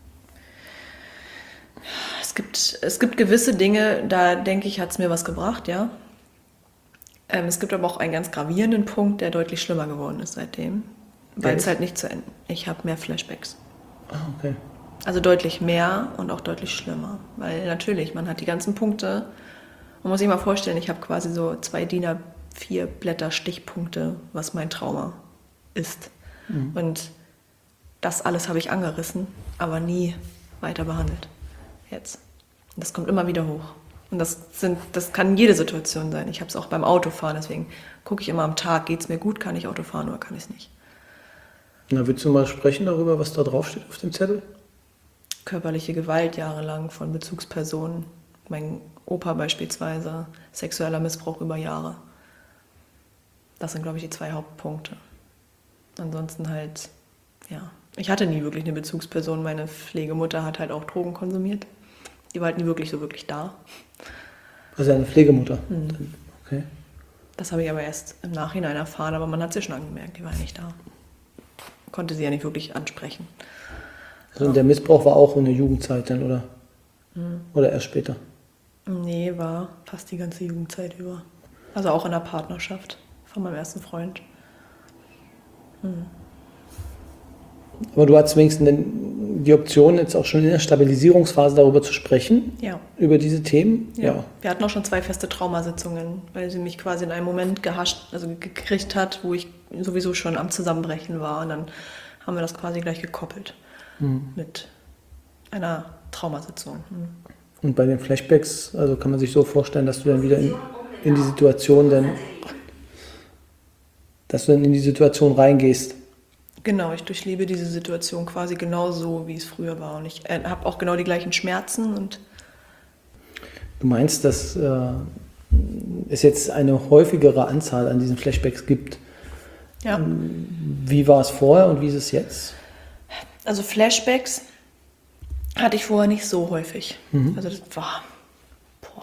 es gibt, es gibt gewisse Dinge, da denke ich, hat es mir was gebracht, ja. Ähm, es gibt aber auch einen ganz gravierenden Punkt, der deutlich schlimmer geworden ist seitdem, weil es halt nicht zu Ende. Ich habe mehr Flashbacks. Ah, okay. Also deutlich mehr und auch deutlich schlimmer, weil natürlich, man hat die ganzen Punkte. Man muss sich mal vorstellen, ich habe quasi so zwei D I N A vier Blätter Stichpunkte, was mein Trauma ist. Mhm. Und das alles habe ich angerissen, aber nie weiter behandelt. Jetzt. Und das kommt immer wieder hoch. Und das sind, das kann jede Situation sein. Ich habe es auch beim Autofahren, deswegen gucke ich immer am Tag, geht es mir gut, kann ich Auto fahren oder kann ich es nicht. Na, willst du mal sprechen darüber, was da draufsteht auf dem Zettel? Körperliche Gewalt jahrelang von Bezugspersonen, mein Opa beispielsweise, sexueller Missbrauch über Jahre. Das sind, glaube ich, die zwei Hauptpunkte. Ansonsten halt, ja, ich hatte nie wirklich eine Bezugsperson. Meine Pflegemutter hat halt auch Drogen konsumiert. Die war halt nie wirklich so wirklich da. Also eine Pflegemutter? Mhm. Okay. Das habe ich aber erst im Nachhinein erfahren, aber man hat es ja schon angemerkt, die war nicht da. Konnte sie ja nicht wirklich ansprechen. Also und der Missbrauch war auch in der Jugendzeit dann, oder? Mhm. Oder erst später? Nee, war fast die ganze Jugendzeit über. Also auch in der Partnerschaft von meinem ersten Freund. Mhm. Aber du hattest wenigstens die Option, jetzt auch schon in der Stabilisierungsphase darüber zu sprechen? Ja. Über diese Themen? Ja. ja. Wir hatten auch schon zwei feste Traumasitzungen, weil sie mich quasi in einem Moment gehascht, also gekriegt hat, wo ich sowieso schon am Zusammenbrechen war. Und dann haben wir das quasi gleich gekoppelt mhm. mit einer Traumasitzung. Mhm. Und bei den Flashbacks, also kann man sich so vorstellen, dass du dann wieder in, in die Situation dann, dass du dann in die Situation reingehst. Genau, ich durchlebe diese Situation quasi genauso, wie es früher war. Und ich äh, habe auch genau die gleichen Schmerzen. Und du meinst, dass äh, es jetzt eine häufigere Anzahl an diesen Flashbacks gibt? Ja. Wie war es vorher und wie ist es jetzt? Also Flashbacks hatte ich vorher nicht so häufig. Mhm. Also das war boah,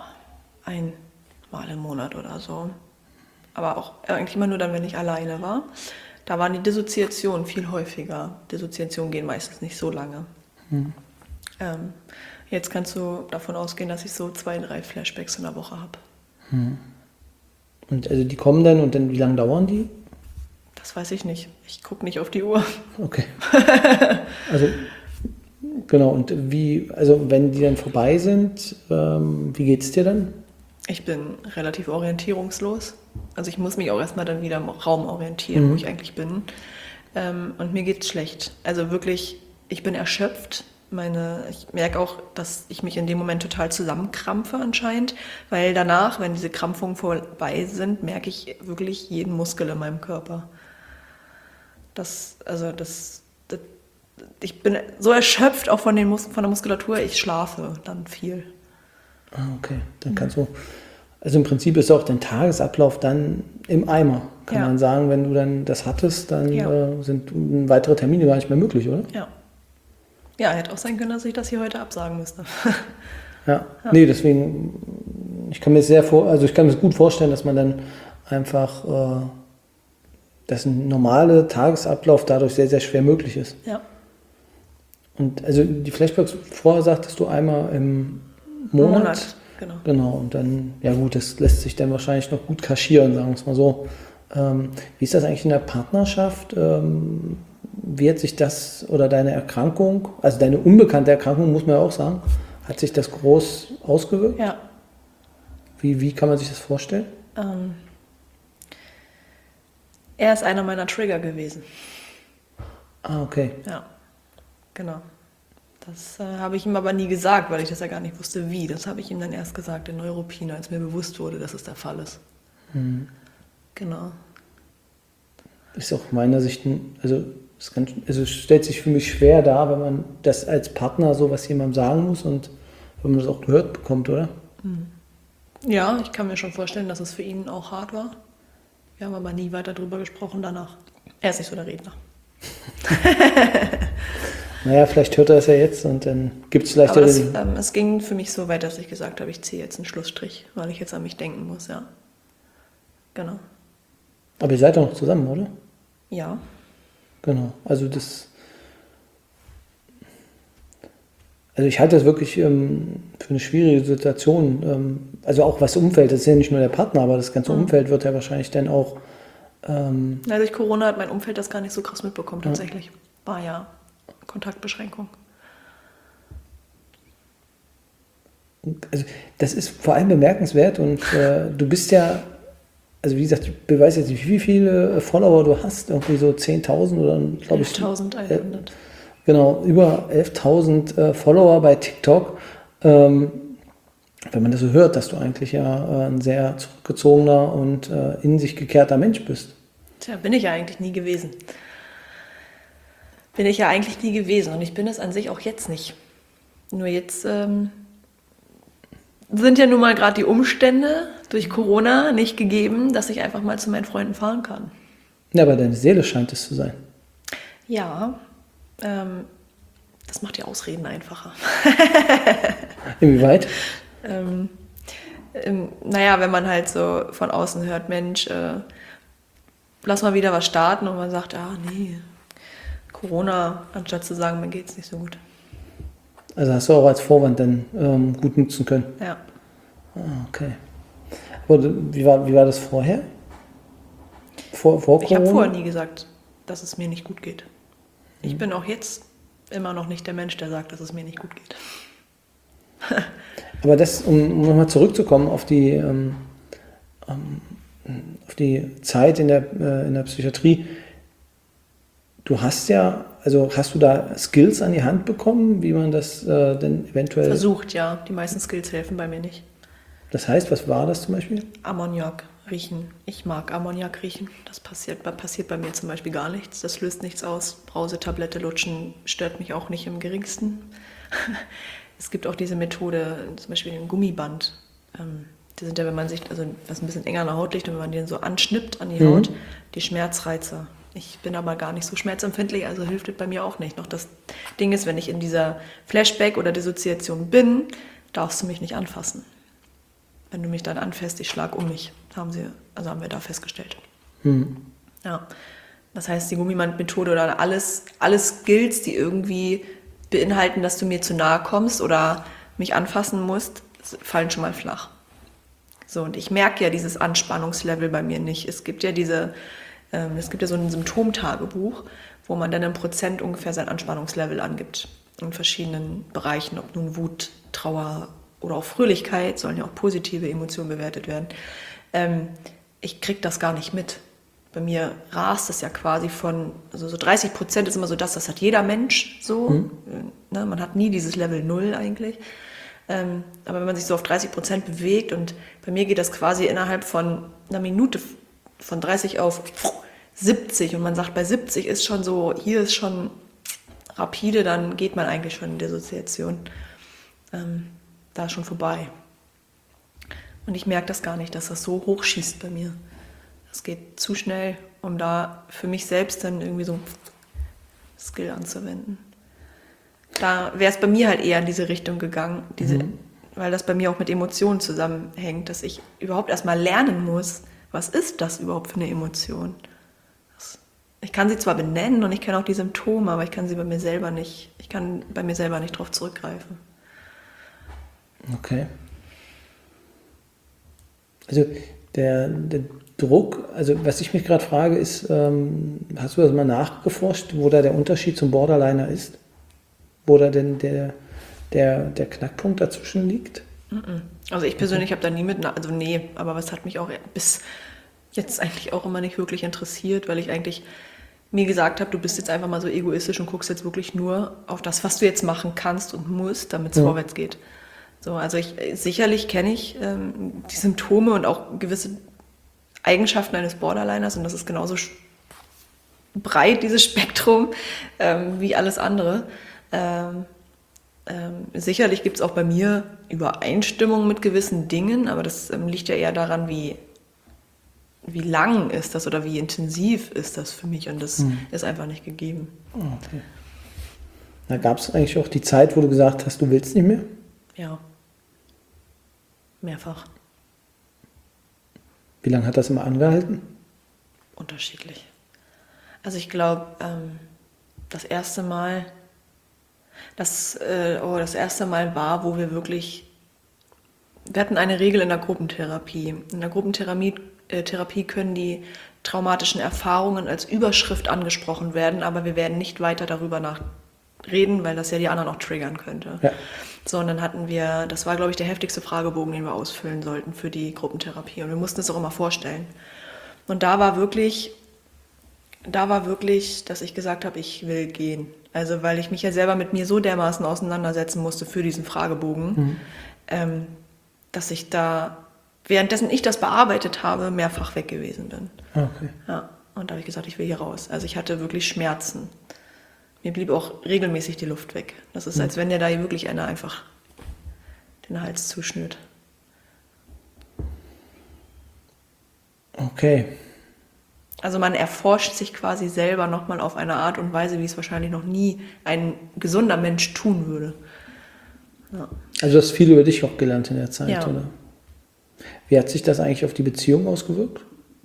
einmal im Monat oder so. Aber auch eigentlich immer nur dann, wenn ich alleine war. Da waren die Dissoziationen viel häufiger. Dissoziationen gehen meistens nicht so lange. Hm. Ähm, jetzt kannst du davon ausgehen, dass ich so zwei, drei Flashbacks in der Woche habe. Hm. Und also die kommen dann und dann wie lange dauern die? Das weiß ich nicht. Ich gucke nicht auf die Uhr. Okay. Also genau, und wie, also wenn die dann vorbei sind, ähm, wie geht's dir dann? Ich bin relativ orientierungslos. Also ich muss mich auch erstmal dann wieder im Raum orientieren, mhm. wo ich eigentlich bin. Ähm, und mir geht's schlecht. Also wirklich, ich bin erschöpft. Meine, ich merke auch, dass ich mich in dem Moment total zusammenkrampfe anscheinend, weil danach, wenn diese Krampfungen vorbei sind, merke ich wirklich jeden Muskel in meinem Körper. Das, also das, das ich bin so erschöpft auch von, den Mus- von der Muskulatur, ich schlafe dann viel. Ah, okay. Dann kannst du, also im Prinzip ist auch dein Tagesablauf dann im Eimer, kann ja. man sagen. Wenn du dann das hattest, dann ja. äh, sind weitere Termine gar nicht mehr möglich, oder? Ja. Ja, hätte auch sein können, dass ich das hier heute absagen müsste. ja. ja, nee, deswegen, ich kann mir sehr vor, also ich kann mir gut vorstellen, dass man dann einfach, äh, dass ein normaler Tagesablauf dadurch sehr, sehr schwer möglich ist. Ja. Und also die Flashbacks, vorher sagtest du einmal im Monat. Monat, genau. Genau, und dann, ja gut, das lässt sich dann wahrscheinlich noch gut kaschieren, sagen wir es mal so. Ähm, wie ist das eigentlich in der Partnerschaft? Ähm, wie hat sich das oder deine Erkrankung, also deine unbekannte Erkrankung, muss man ja auch sagen, hat sich das groß ausgewirkt? Ja. Wie, wie kann man sich das vorstellen? Ähm, er ist einer meiner Trigger gewesen. Ah, okay. Ja, genau. Das äh, habe ich ihm aber nie gesagt, weil ich das ja gar nicht wusste, wie. Das habe ich ihm dann erst gesagt in Neuruppin, als mir bewusst wurde, dass es der Fall ist. Mhm. Genau. Ist auch meiner Sicht, ein, also es kann, also es stellt sich für mich schwer dar, wenn man das als Partner so was jemandem sagen muss und wenn man das auch gehört bekommt, oder? Mhm. Ja, ich kann mir schon vorstellen, dass es für ihn auch hart war. Wir haben aber nie weiter drüber gesprochen danach. Er ist nicht so der Redner. Naja, vielleicht hört er es ja jetzt und dann gibt es vielleicht... Aber das, ähm, es ging für mich so weit, dass ich gesagt habe, ich ziehe jetzt einen Schlussstrich, weil ich jetzt an mich denken muss, ja. Genau. Aber ihr seid doch noch zusammen, oder? Ja. Genau, also das... Also ich halte das wirklich ähm, für eine schwierige Situation. Ähm, also auch was Umfeld, das ist ja nicht nur der Partner, aber das ganze mhm. Umfeld wird ja wahrscheinlich dann auch... Ähm, ja, durch Corona hat mein Umfeld das gar nicht so krass mitbekommen, tatsächlich. Ja. War ja Kontaktbeschränkung. Also das ist vor allem bemerkenswert und äh, du bist ja, also wie gesagt, ich weiß jetzt nicht, wie viele Follower du hast, irgendwie so zehntausend oder glaube ich... elftausendeinhundert. Äh, genau, über elftausend äh, Follower bei TikTok. Ähm, wenn man das so hört, dass du eigentlich ja äh, ein sehr zurückgezogener und äh, in sich gekehrter Mensch bist. Tja, bin ich ja eigentlich nie gewesen. Bin ich ja eigentlich nie gewesen und ich bin es an sich auch jetzt nicht. Nur jetzt ähm, sind ja nun mal gerade die Umstände durch Corona nicht gegeben, dass ich einfach mal zu meinen Freunden fahren kann. Ja, aber deine Seele scheint es zu sein. Ja, ähm, das macht die Ausreden einfacher. Inwieweit? ähm, ähm, naja, wenn man halt so von außen hört, Mensch, äh, lass mal wieder was starten und man sagt, ah nee, Corona, anstatt zu sagen, mir geht's nicht so gut. Also hast du auch als Vorwand dann ähm, gut nutzen können? Ja. Ah, okay. Aber wie war, wie war das vorher? Vor, vor ich habe vorher nie gesagt, dass es mir nicht gut geht. Ich hm. bin auch jetzt immer noch nicht der Mensch, der sagt, dass es mir nicht gut geht. Aber das, um, um nochmal zurückzukommen auf die, ähm, ähm, auf die Zeit in der, äh, in der Psychiatrie, du hast ja, also hast du da Skills an die Hand bekommen, wie man das äh, denn eventuell... Versucht, ja. Die meisten Skills helfen bei mir nicht. Das heißt, was war das zum Beispiel? Ammoniak riechen. Ich mag Ammoniak riechen. Das passiert, passiert bei mir zum Beispiel gar nichts. Das löst nichts aus. Brausetablette lutschen stört mich auch nicht im geringsten. Es gibt auch diese Methode, zum Beispiel den Gummiband. Ähm, die sind ja, wenn man sich, also was ein bisschen enger an der Haut liegt und wenn man den so anschnippt an die mhm. Haut, die Schmerzreize. Ich bin aber gar nicht so schmerzempfindlich, also hilft es bei mir auch nicht. Noch das Ding ist, wenn ich in dieser Flashback oder Dissoziation bin, darfst du mich nicht anfassen. Wenn du mich dann anfasst, ich schlag um mich, haben sie, also haben wir da festgestellt. Mhm. Ja. Das heißt, die Gummiband-Methode oder alles, alles Skills, die irgendwie beinhalten, dass du mir zu nahe kommst oder mich anfassen musst, fallen schon mal flach. So, und ich merke ja dieses Anspannungslevel bei mir nicht. Es gibt ja diese, ähm, es gibt ja so ein Symptomtagebuch, wo man dann in Prozent ungefähr sein Anspannungslevel angibt. In verschiedenen Bereichen, ob nun Wut, Trauer oder auch Fröhlichkeit, sollen ja auch positive Emotionen bewertet werden. Ähm, ich kriege das gar nicht mit. Bei mir rast es ja quasi von, also so dreißig Prozent ist immer so das, das hat jeder Mensch so. Mhm. Ne, man hat nie dieses Level null eigentlich. Ähm, aber wenn man sich so auf dreißig Prozent bewegt und bei mir geht das quasi innerhalb von einer Minute von dreißig auf siebzig und man sagt, bei siebzig ist schon so, hier ist schon rapide, dann geht man eigentlich schon in Dissoziation. Ähm, da ist schon vorbei. Und ich merke das gar nicht, dass das so hochschießt bei mir. Es geht zu schnell, um da für mich selbst dann irgendwie so Skill anzuwenden. Da wäre es bei mir halt eher in diese Richtung gegangen, diese, mhm. weil das bei mir auch mit Emotionen zusammenhängt, dass ich überhaupt erstmal lernen muss, was ist das überhaupt für eine Emotion? Das, ich kann sie zwar benennen und ich kenne auch die Symptome, aber ich kann sie bei mir selber nicht, ich kann bei mir selber nicht drauf zurückgreifen. Okay. Also der, der Druck, also was ich mich gerade frage, ist, ähm, hast du das mal nachgeforscht, wo da der Unterschied zum Borderliner ist? Wo da denn der, der, der Knackpunkt dazwischen liegt? Also ich persönlich habe da nie mit, also nee, aber was hat mich auch bis jetzt eigentlich auch immer nicht wirklich interessiert, weil ich eigentlich mir gesagt habe, du bist jetzt einfach mal so egoistisch und guckst jetzt wirklich nur auf das, was du jetzt machen kannst und musst, damit es ja. vorwärts geht. So, also ich, sicherlich kenne ich ähm, die Symptome und auch gewisse Eigenschaften eines Borderliners und das ist genauso breit, dieses Spektrum, ähm, wie alles andere. Ähm, ähm, sicherlich gibt es auch bei mir Übereinstimmungen mit gewissen Dingen, aber das ähm, liegt ja eher daran, wie, wie lang ist das oder wie intensiv ist das für mich und das hm. ist einfach nicht gegeben. Okay. Da gab es eigentlich auch die Zeit, wo du gesagt hast, du willst nicht mehr? Ja, mehrfach. Wie lange hat das immer angehalten? Unterschiedlich. Also ich glaube, ähm, das erste Mal, das, äh, oh, das erste Mal war, wo wir wirklich, wir hatten eine Regel in der Gruppentherapie. In der Gruppentherapie äh, Therapie können die traumatischen Erfahrungen als Überschrift angesprochen werden, aber wir werden nicht weiter darüber nach reden, weil das ja die anderen auch triggern könnte. Ja. So, und dann hatten wir, das war, glaube ich, der heftigste Fragebogen, den wir ausfüllen sollten für die Gruppentherapie. Und wir mussten es auch immer vorstellen. Und da war wirklich, da war wirklich, dass ich gesagt habe, ich will gehen. Also, weil ich mich ja selber mit mir so dermaßen auseinandersetzen musste für diesen Fragebogen, mhm. ähm, dass ich da, währenddessen ich das bearbeitet habe, mehrfach weg gewesen bin. Okay. Ja, und da habe ich gesagt, ich will hier raus. Also ich hatte wirklich Schmerzen. Mir blieb auch regelmäßig die Luft weg. Das ist, als wenn dir da wirklich einer einfach den Hals zuschnürt. Okay. Also man erforscht sich quasi selber nochmal auf eine Art und Weise, wie es wahrscheinlich noch nie ein gesunder Mensch tun würde. Ja. Also du hast viel über dich auch gelernt in der Zeit, ja. oder? Wie hat sich das eigentlich auf die Beziehung ausgewirkt?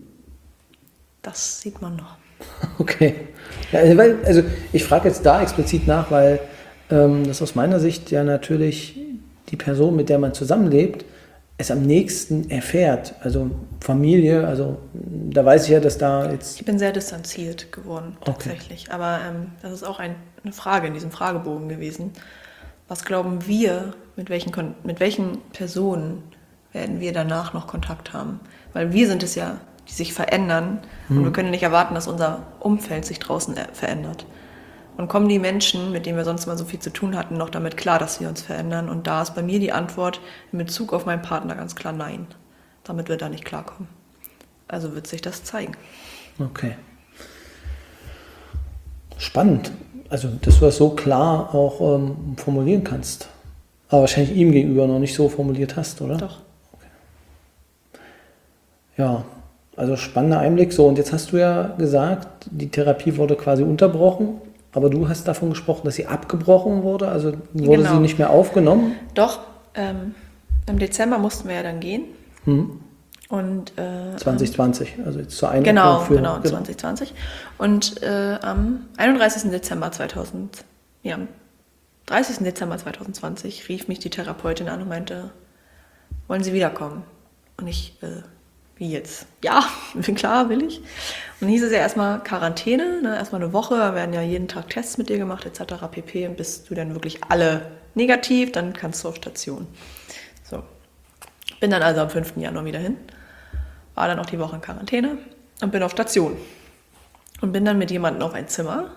Das sieht man noch. Okay. Ja, also, weil, also ich frage jetzt da explizit nach, weil ähm, das aus meiner Sicht ja natürlich die Person, mit der man zusammenlebt, es am nächsten erfährt. Also Familie, also da weiß ich ja, dass da jetzt... Ich bin sehr distanziert geworden, tatsächlich. Okay. Aber ähm, das ist auch ein, eine Frage in diesem Fragebogen gewesen. Was glauben wir, mit welchen, mit welchen Personen werden wir danach noch Kontakt haben? Weil wir sind es ja, die sich verändern hm. und wir können nicht erwarten, dass unser Umfeld sich draußen verändert. Und kommen die Menschen, mit denen wir sonst mal so viel zu tun hatten, noch damit klar, dass wir uns verändern? Und da ist bei mir die Antwort in Bezug auf meinen Partner ganz klar nein. Damit wird er nicht klarkommen. Also wird sich das zeigen. Okay. Spannend. Also, dass du das so klar auch ähm, formulieren kannst. Aber wahrscheinlich ihm gegenüber noch nicht so formuliert hast, oder? Doch. Okay. Ja, also spannender Einblick. So, und jetzt hast du ja gesagt, die Therapie wurde quasi unterbrochen. Aber du hast davon gesprochen, dass sie abgebrochen wurde, also wurde genau. sie nicht mehr aufgenommen? Doch, ähm, im Dezember mussten wir ja dann gehen. Hm. Und, äh, zwanzig zwanzig, also jetzt zur Einordnung. Genau, für, genau, zwanzig zwanzig. Und äh, am einunddreißigsten Dezember zweitausend, ja, am dreißigsten Dezember zweitausendzwanzig rief mich die Therapeutin an und meinte, wollen Sie wiederkommen? Und ich, äh, wie jetzt? Ja, klar, will ich. Und dann hieß es ja erstmal Quarantäne, ne? Erstmal eine Woche, da werden ja jeden Tag Tests mit dir gemacht, et cetera pp. Und bist du dann wirklich alle negativ, dann kannst du auf Station. So. Bin dann also am fünften Januar wieder hin, war dann auch die Woche in Quarantäne und bin auf Station. Und bin dann mit jemandem auf ein Zimmer,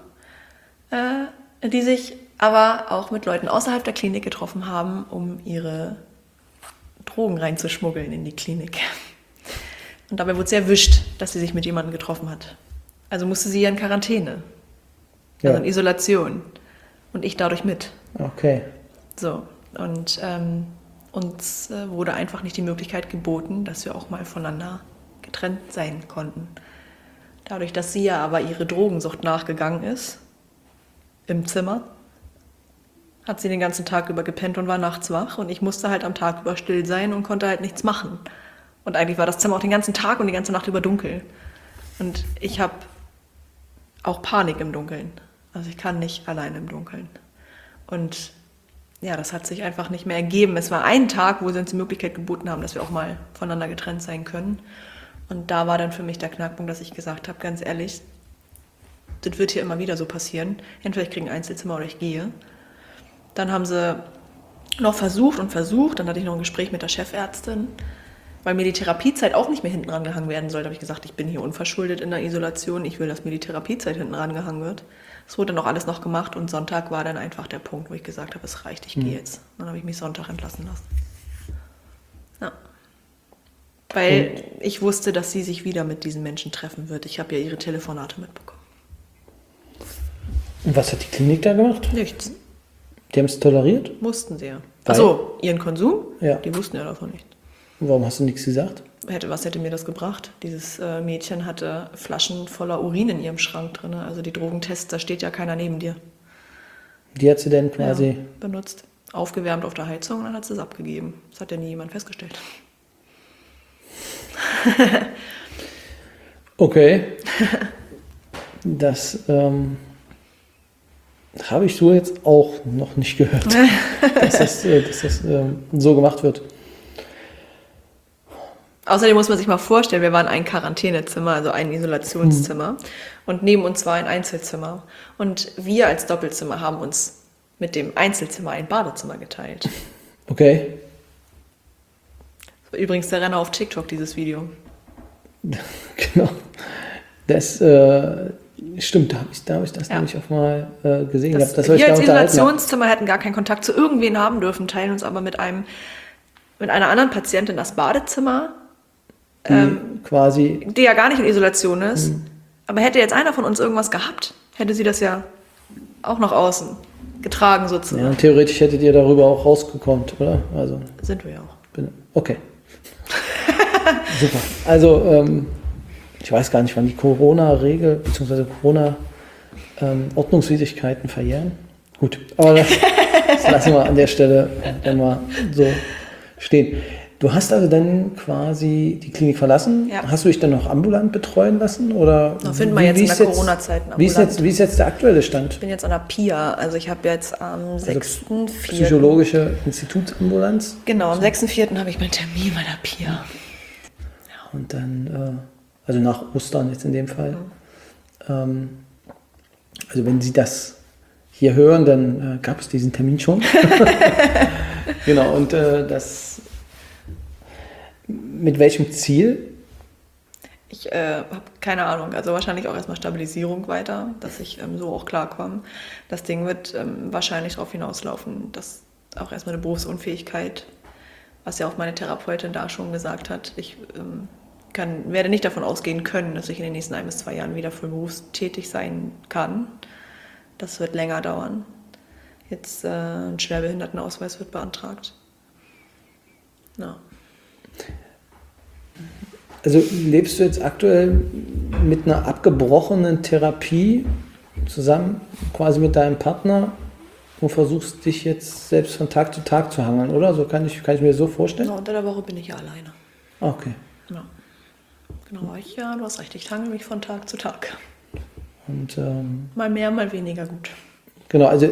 äh, die sich aber auch mit Leuten außerhalb der Klinik getroffen haben, um ihre Drogen reinzuschmuggeln in die Klinik. Und dabei wurde sie erwischt, dass sie sich mit jemandem getroffen hat. Also musste sie ja in Quarantäne, Ja. also in Isolation. Und ich dadurch mit. Okay. So, und ähm, uns äh, wurde einfach nicht die Möglichkeit geboten, dass wir auch mal voneinander getrennt sein konnten. Dadurch, dass sie ja aber ihre Drogensucht nachgegangen ist, im Zimmer, hat sie den ganzen Tag über gepennt und war nachts wach. Und ich musste halt am Tag über still sein und konnte halt nichts machen. Und eigentlich war das Zimmer auch den ganzen Tag und die ganze Nacht über dunkel. Und ich habe auch Panik im Dunkeln. Also ich kann nicht allein im Dunkeln. Und ja, das hat sich einfach nicht mehr ergeben. Es war ein Tag, wo sie uns die Möglichkeit geboten haben, dass wir auch mal voneinander getrennt sein können. Und da war dann für mich der Knackpunkt, dass ich gesagt habe, ganz ehrlich, das wird hier immer wieder so passieren. Entweder ich kriege ein Einzelzimmer oder ich gehe. Dann haben sie noch versucht und versucht. Dann hatte ich noch ein Gespräch mit der Chefärztin, weil mir die Therapiezeit auch nicht mehr hinten rangehangen werden sollte. Da habe ich gesagt, ich bin hier unverschuldet in der Isolation. Ich will, dass mir die Therapiezeit hinten rangehangen wird. Es wurde dann auch alles noch gemacht und Sonntag war dann einfach der Punkt, wo ich gesagt habe, es reicht, ich gehe jetzt. Dann habe ich mich Sonntag entlassen lassen. Ja. Weil und? ich wusste, dass sie sich wieder mit diesen Menschen treffen wird. Ich habe ja ihre Telefonate mitbekommen. Und was hat die Klinik da gemacht? Nichts. Die haben es toleriert? Mussten sie ja. Achso, ihren Konsum? Ja. Die wussten ja davon nicht. Und warum hast du nichts gesagt? Hätte, was hätte mir das gebracht? Dieses äh, Mädchen hatte Flaschen voller Urin in ihrem Schrank drin. Also die Drogentests, da steht ja keiner neben dir. Die hat sie denn quasi... Ja, benutzt. Aufgewärmt auf der Heizung und dann hat sie es abgegeben. Das hat ja nie jemand festgestellt. Okay. Das ähm, habe ich so jetzt auch noch nicht gehört, dass das, äh, dass das ähm, so gemacht wird. Außerdem muss man sich mal vorstellen, wir waren ein Quarantänezimmer, also ein Isolationszimmer. Mhm. Und neben uns war ein Einzelzimmer. Und wir als Doppelzimmer haben uns mit dem Einzelzimmer ein Badezimmer geteilt. Okay. Das war übrigens der Renner auf TikTok, dieses Video. Genau. Das äh, stimmt, da habe ich, da hab ich das ja. nämlich auch mal äh, gesehen. Das, das wir als Isolationszimmer hätten gar keinen Kontakt zu irgendwen haben dürfen, teilen uns aber mit einem mit einer anderen Patientin das Badezimmer. Die ähm, quasi. Die ja gar nicht in Isolation ist. Mhm. Aber hätte jetzt einer von uns irgendwas gehabt, hätte sie das ja auch nach außen getragen sozusagen. Ja, und theoretisch hättet ihr darüber auch rausgekommen, oder? Also, sind wir ja auch. Bin, okay. Super. Also, ähm, ich weiß gar nicht, wann die Corona-Regel bzw. Corona-Ordnungswidrigkeiten ähm, verjähren. Gut, aber das, das lassen wir an der Stelle immer so stehen. Du hast also dann quasi die Klinik verlassen. Ja. Hast du dich dann noch ambulant betreuen lassen? Oder da finden wir jetzt in der Corona-Zeit ambulant. Wie ist, jetzt, wie ist jetzt der aktuelle Stand? Ich bin jetzt an der P I A. Also ich habe jetzt am sechsten vierten Also Psychologische Institutsambulanz? Genau, am sechsten vierten habe ich meinen Termin bei der P I A. Ja. Und dann, also nach Ostern jetzt in dem Fall. Mhm. Also wenn Sie das hier hören, dann gab es diesen Termin schon. Genau, und das... Mit welchem Ziel? Ich äh, habe keine Ahnung. Also wahrscheinlich auch erstmal Stabilisierung weiter, dass ich ähm, so auch klarkomme. Das Ding wird ähm, wahrscheinlich darauf hinauslaufen, dass auch erstmal eine Berufsunfähigkeit, was ja auch meine Therapeutin da schon gesagt hat, ich ähm, kann, werde nicht davon ausgehen können, dass ich in den nächsten ein bis zwei Jahren wieder voll berufstätig sein kann. Das wird länger dauern. Jetzt äh, ein Schwerbehindertenausweis wird beantragt. Ja. Also lebst du jetzt aktuell mit einer abgebrochenen Therapie zusammen, quasi mit deinem Partner und versuchst dich jetzt selbst von Tag zu Tag zu hangeln, oder? So kann ich, kann ich mir das so vorstellen? Ja, unter der Woche bin ich ja alleine. Okay. Ja. Genau, ich, ja, du hast recht, ich hangel mich von Tag zu Tag. Und, ähm, mal mehr, mal weniger gut. Genau, also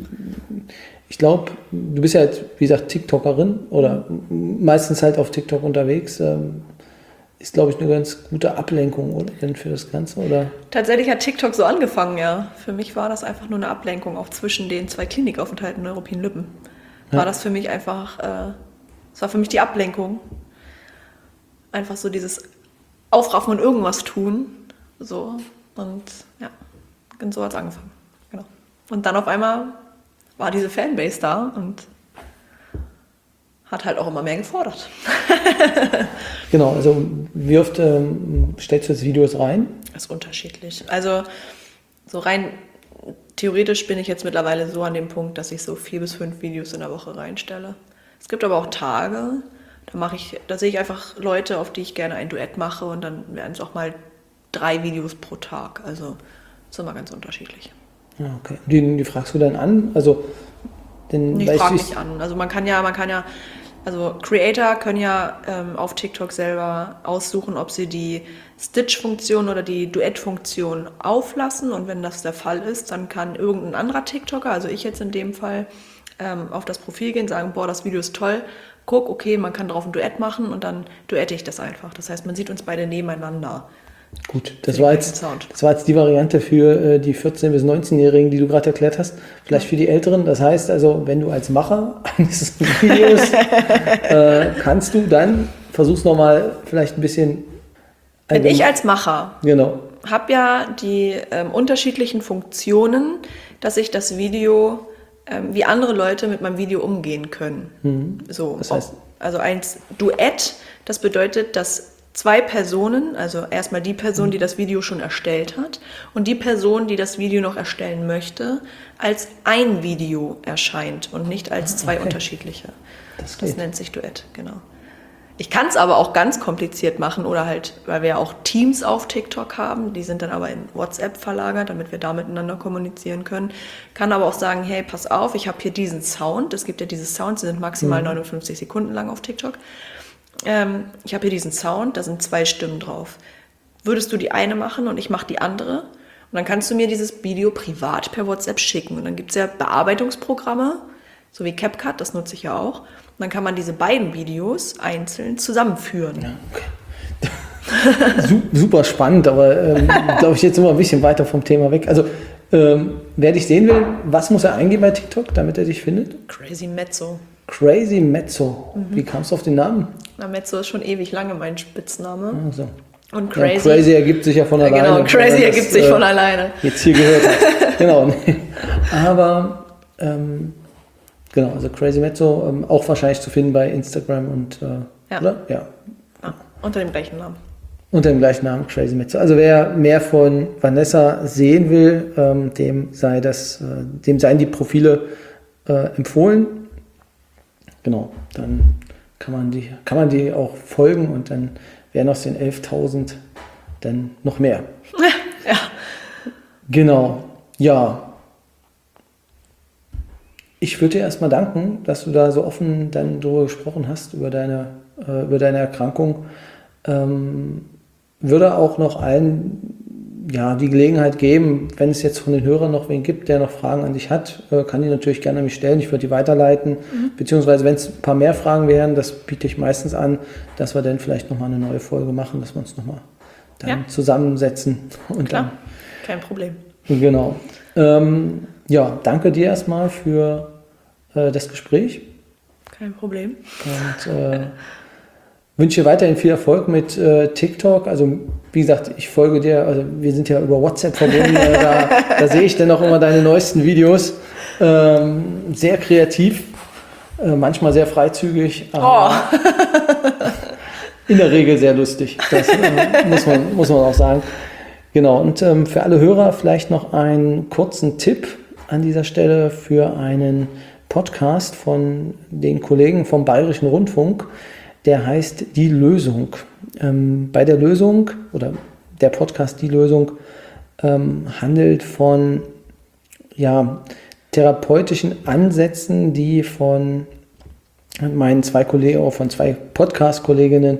ich glaube, du bist ja halt, wie gesagt, TikTokerin oder meistens halt auf TikTok unterwegs. Ähm, ist, glaube ich, eine ganz gute Ablenkung, oder? Denn für das Ganze, oder? Tatsächlich hat TikTok so angefangen, ja. Für mich war das einfach nur eine Ablenkung, auch zwischen den zwei Klinikaufenthalten in Neuruppin Lübben. War Ja. das für mich einfach, äh, das war für mich die Ablenkung. Einfach so dieses Aufraffen und irgendwas tun. So, und ja, so hat es angefangen. Genau. Und dann auf einmal war diese Fanbase da und hat halt auch immer mehr gefordert. Genau, also wie oft ähm, stellst du jetzt Videos rein? Das ist unterschiedlich. Also so rein theoretisch bin ich jetzt mittlerweile so an dem Punkt, dass ich so vier bis fünf Videos in der Woche reinstelle. Es gibt aber auch Tage, da mache ich, da sehe ich einfach Leute, auf die ich gerne ein Duett mache und dann werden es auch mal drei Videos pro Tag. Also das ist immer ganz unterschiedlich. Ja, okay. Die, die fragst du dann an? Also denn, Ich weißt frage du, nicht an. Also man kann ja, man kann ja, also Creator können ja ähm, auf TikTok selber aussuchen, ob sie die Stitch-Funktion oder die Duett-Funktion auflassen. Und wenn das der Fall ist, dann kann irgendein anderer TikToker, also ich jetzt in dem Fall, ähm, auf das Profil gehen, sagen, boah, das Video ist toll. Guck, okay, man kann drauf ein Duett machen und dann duette ich das einfach. Das heißt, man sieht uns beide nebeneinander. Gut, das war, jetzt, Sound. das war jetzt die Variante für äh, die vierzehn- bis neunzehnjährigen, die du gerade erklärt hast. Vielleicht für die Älteren. Das heißt also, wenn du als Macher eines Videos äh, kannst du dann, versuch's nochmal vielleicht ein bisschen... Wenn ich als Macher genau. habe ja die ähm, unterschiedlichen Funktionen, dass ich das Video, ähm, wie andere Leute mit meinem Video umgehen können. Mhm. So, Das heißt- also ein Duett, das bedeutet, dass zwei Personen, also erstmal die Person, die das Video schon erstellt hat und die Person, die das Video noch erstellen möchte, als ein Video erscheint und nicht als zwei okay. unterschiedliche. Das Das geht. nennt sich Duett, genau. Ich kann es aber auch ganz kompliziert machen oder halt, weil wir ja auch Teams auf TikTok haben, die sind dann aber in WhatsApp verlagert, damit wir da miteinander kommunizieren können. Kann aber auch sagen, hey, pass auf, ich habe hier diesen Sound, es gibt ja diese Sounds, die sind maximal mhm. neunundfünfzig Sekunden lang auf TikTok. Ähm, ich habe hier diesen Sound, da sind zwei Stimmen drauf. Würdest du die eine machen und ich mache die andere? Und dann kannst du mir dieses Video privat per WhatsApp schicken. Und dann gibt es ja Bearbeitungsprogramme, so wie CapCut, das nutze ich ja auch. Und dann kann man diese beiden Videos einzeln zusammenführen. Ja, okay. Super spannend, aber ähm, glaube ich jetzt immer ein bisschen weiter vom Thema weg. Also ähm, wer dich sehen will, was muss er eingeben bei TikTok, damit er dich findet? Crazy Mezzo. Crazy Mezzo. Mhm. Wie kamst du auf den Namen? Na, Mezzo ist schon ewig lange mein Spitzname. Also. Und Crazy. Ja, crazy ergibt sich ja von alleine. Genau, Crazy das, ergibt sich äh, von alleine. Jetzt hier gehört hast. Genau. Aber ähm, genau, also Crazy Mezzo, ähm, auch wahrscheinlich zu finden bei Instagram und äh, ja. Oder? Ja. ja. Unter dem gleichen Namen. Unter dem gleichen Namen, Crazy Mezzo. Also wer mehr von Vanessa sehen will, ähm, dem sei das, äh, dem seien die Profile äh, empfohlen. Genau, dann kann man die, kann man die auch folgen und dann wären aus den elftausend dann noch mehr. Ja. Genau, ja. Ich würde dir erstmal danken, dass du da so offen dann drüber gesprochen hast, über deine, äh, über deine Erkrankung. Ähm, würde auch noch allen ja, die Gelegenheit geben, wenn es jetzt von den Hörern noch wen gibt, der noch Fragen an dich hat, äh, kann die natürlich gerne an mich stellen. Ich würde die weiterleiten. Mhm. Beziehungsweise, wenn es ein paar mehr Fragen wären, das biete ich meistens an, dass wir dann vielleicht nochmal eine neue Folge machen, dass wir uns nochmal dann ja. zusammensetzen. Und Klar, dann, kein Problem. Genau. Ähm, ja, danke dir erstmal für äh, das Gespräch. Kein Problem. Und äh, wünsche dir weiterhin viel Erfolg mit äh, TikTok. Also wie gesagt, ich folge dir, also wir sind ja über WhatsApp verbunden, äh, da, da sehe ich dann auch immer deine neuesten Videos. Ähm, sehr kreativ, äh, manchmal sehr freizügig, aber oh. in der Regel sehr lustig. Das äh, muss man, muss man auch sagen. Genau, und ähm, für alle Hörer vielleicht noch einen kurzen Tipp an dieser Stelle für einen Podcast von den Kollegen vom Bayerischen Rundfunk. Der heißt Die Lösung. Ähm, bei der Lösung oder der Podcast Die Lösung ähm, handelt von ja, therapeutischen Ansätzen, die von meinen zwei Kollegen, von zwei Podcast-Kolleginnen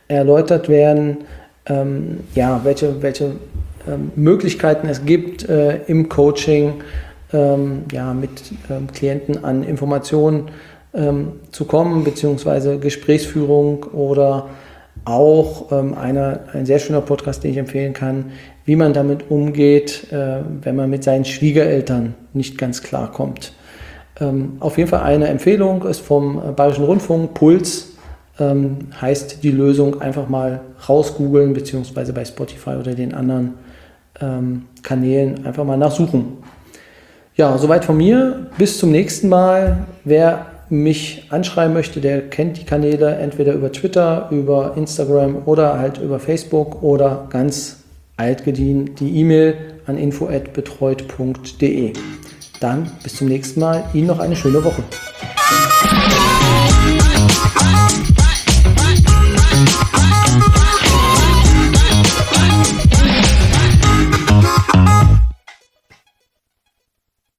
erläutert werden, ähm, ja, welche, welche ähm, Möglichkeiten es gibt äh, im Coaching, ähm, ja, mit ähm, Klienten an Informationen ähm, zu kommen, beziehungsweise Gesprächsführung oder auch ähm, eine, ein sehr schöner Podcast, den ich empfehlen kann, wie man damit umgeht, äh, wenn man mit seinen Schwiegereltern nicht ganz klar kommt. Ähm, auf jeden Fall eine Empfehlung ist vom Bayerischen Rundfunk, Puls, ähm, heißt die Lösung, einfach mal rausgoogeln, beziehungsweise bei Spotify oder den anderen ähm, Kanälen einfach mal nachsuchen. Ja, soweit von mir. Bis zum nächsten Mal. Wer mich anschreiben möchte, der kennt die Kanäle entweder über Twitter, über Instagram oder halt über Facebook oder ganz altgedient die E-Mail an info at betreut punkt de. Dann bis zum nächsten Mal. Ihnen noch eine schöne Woche.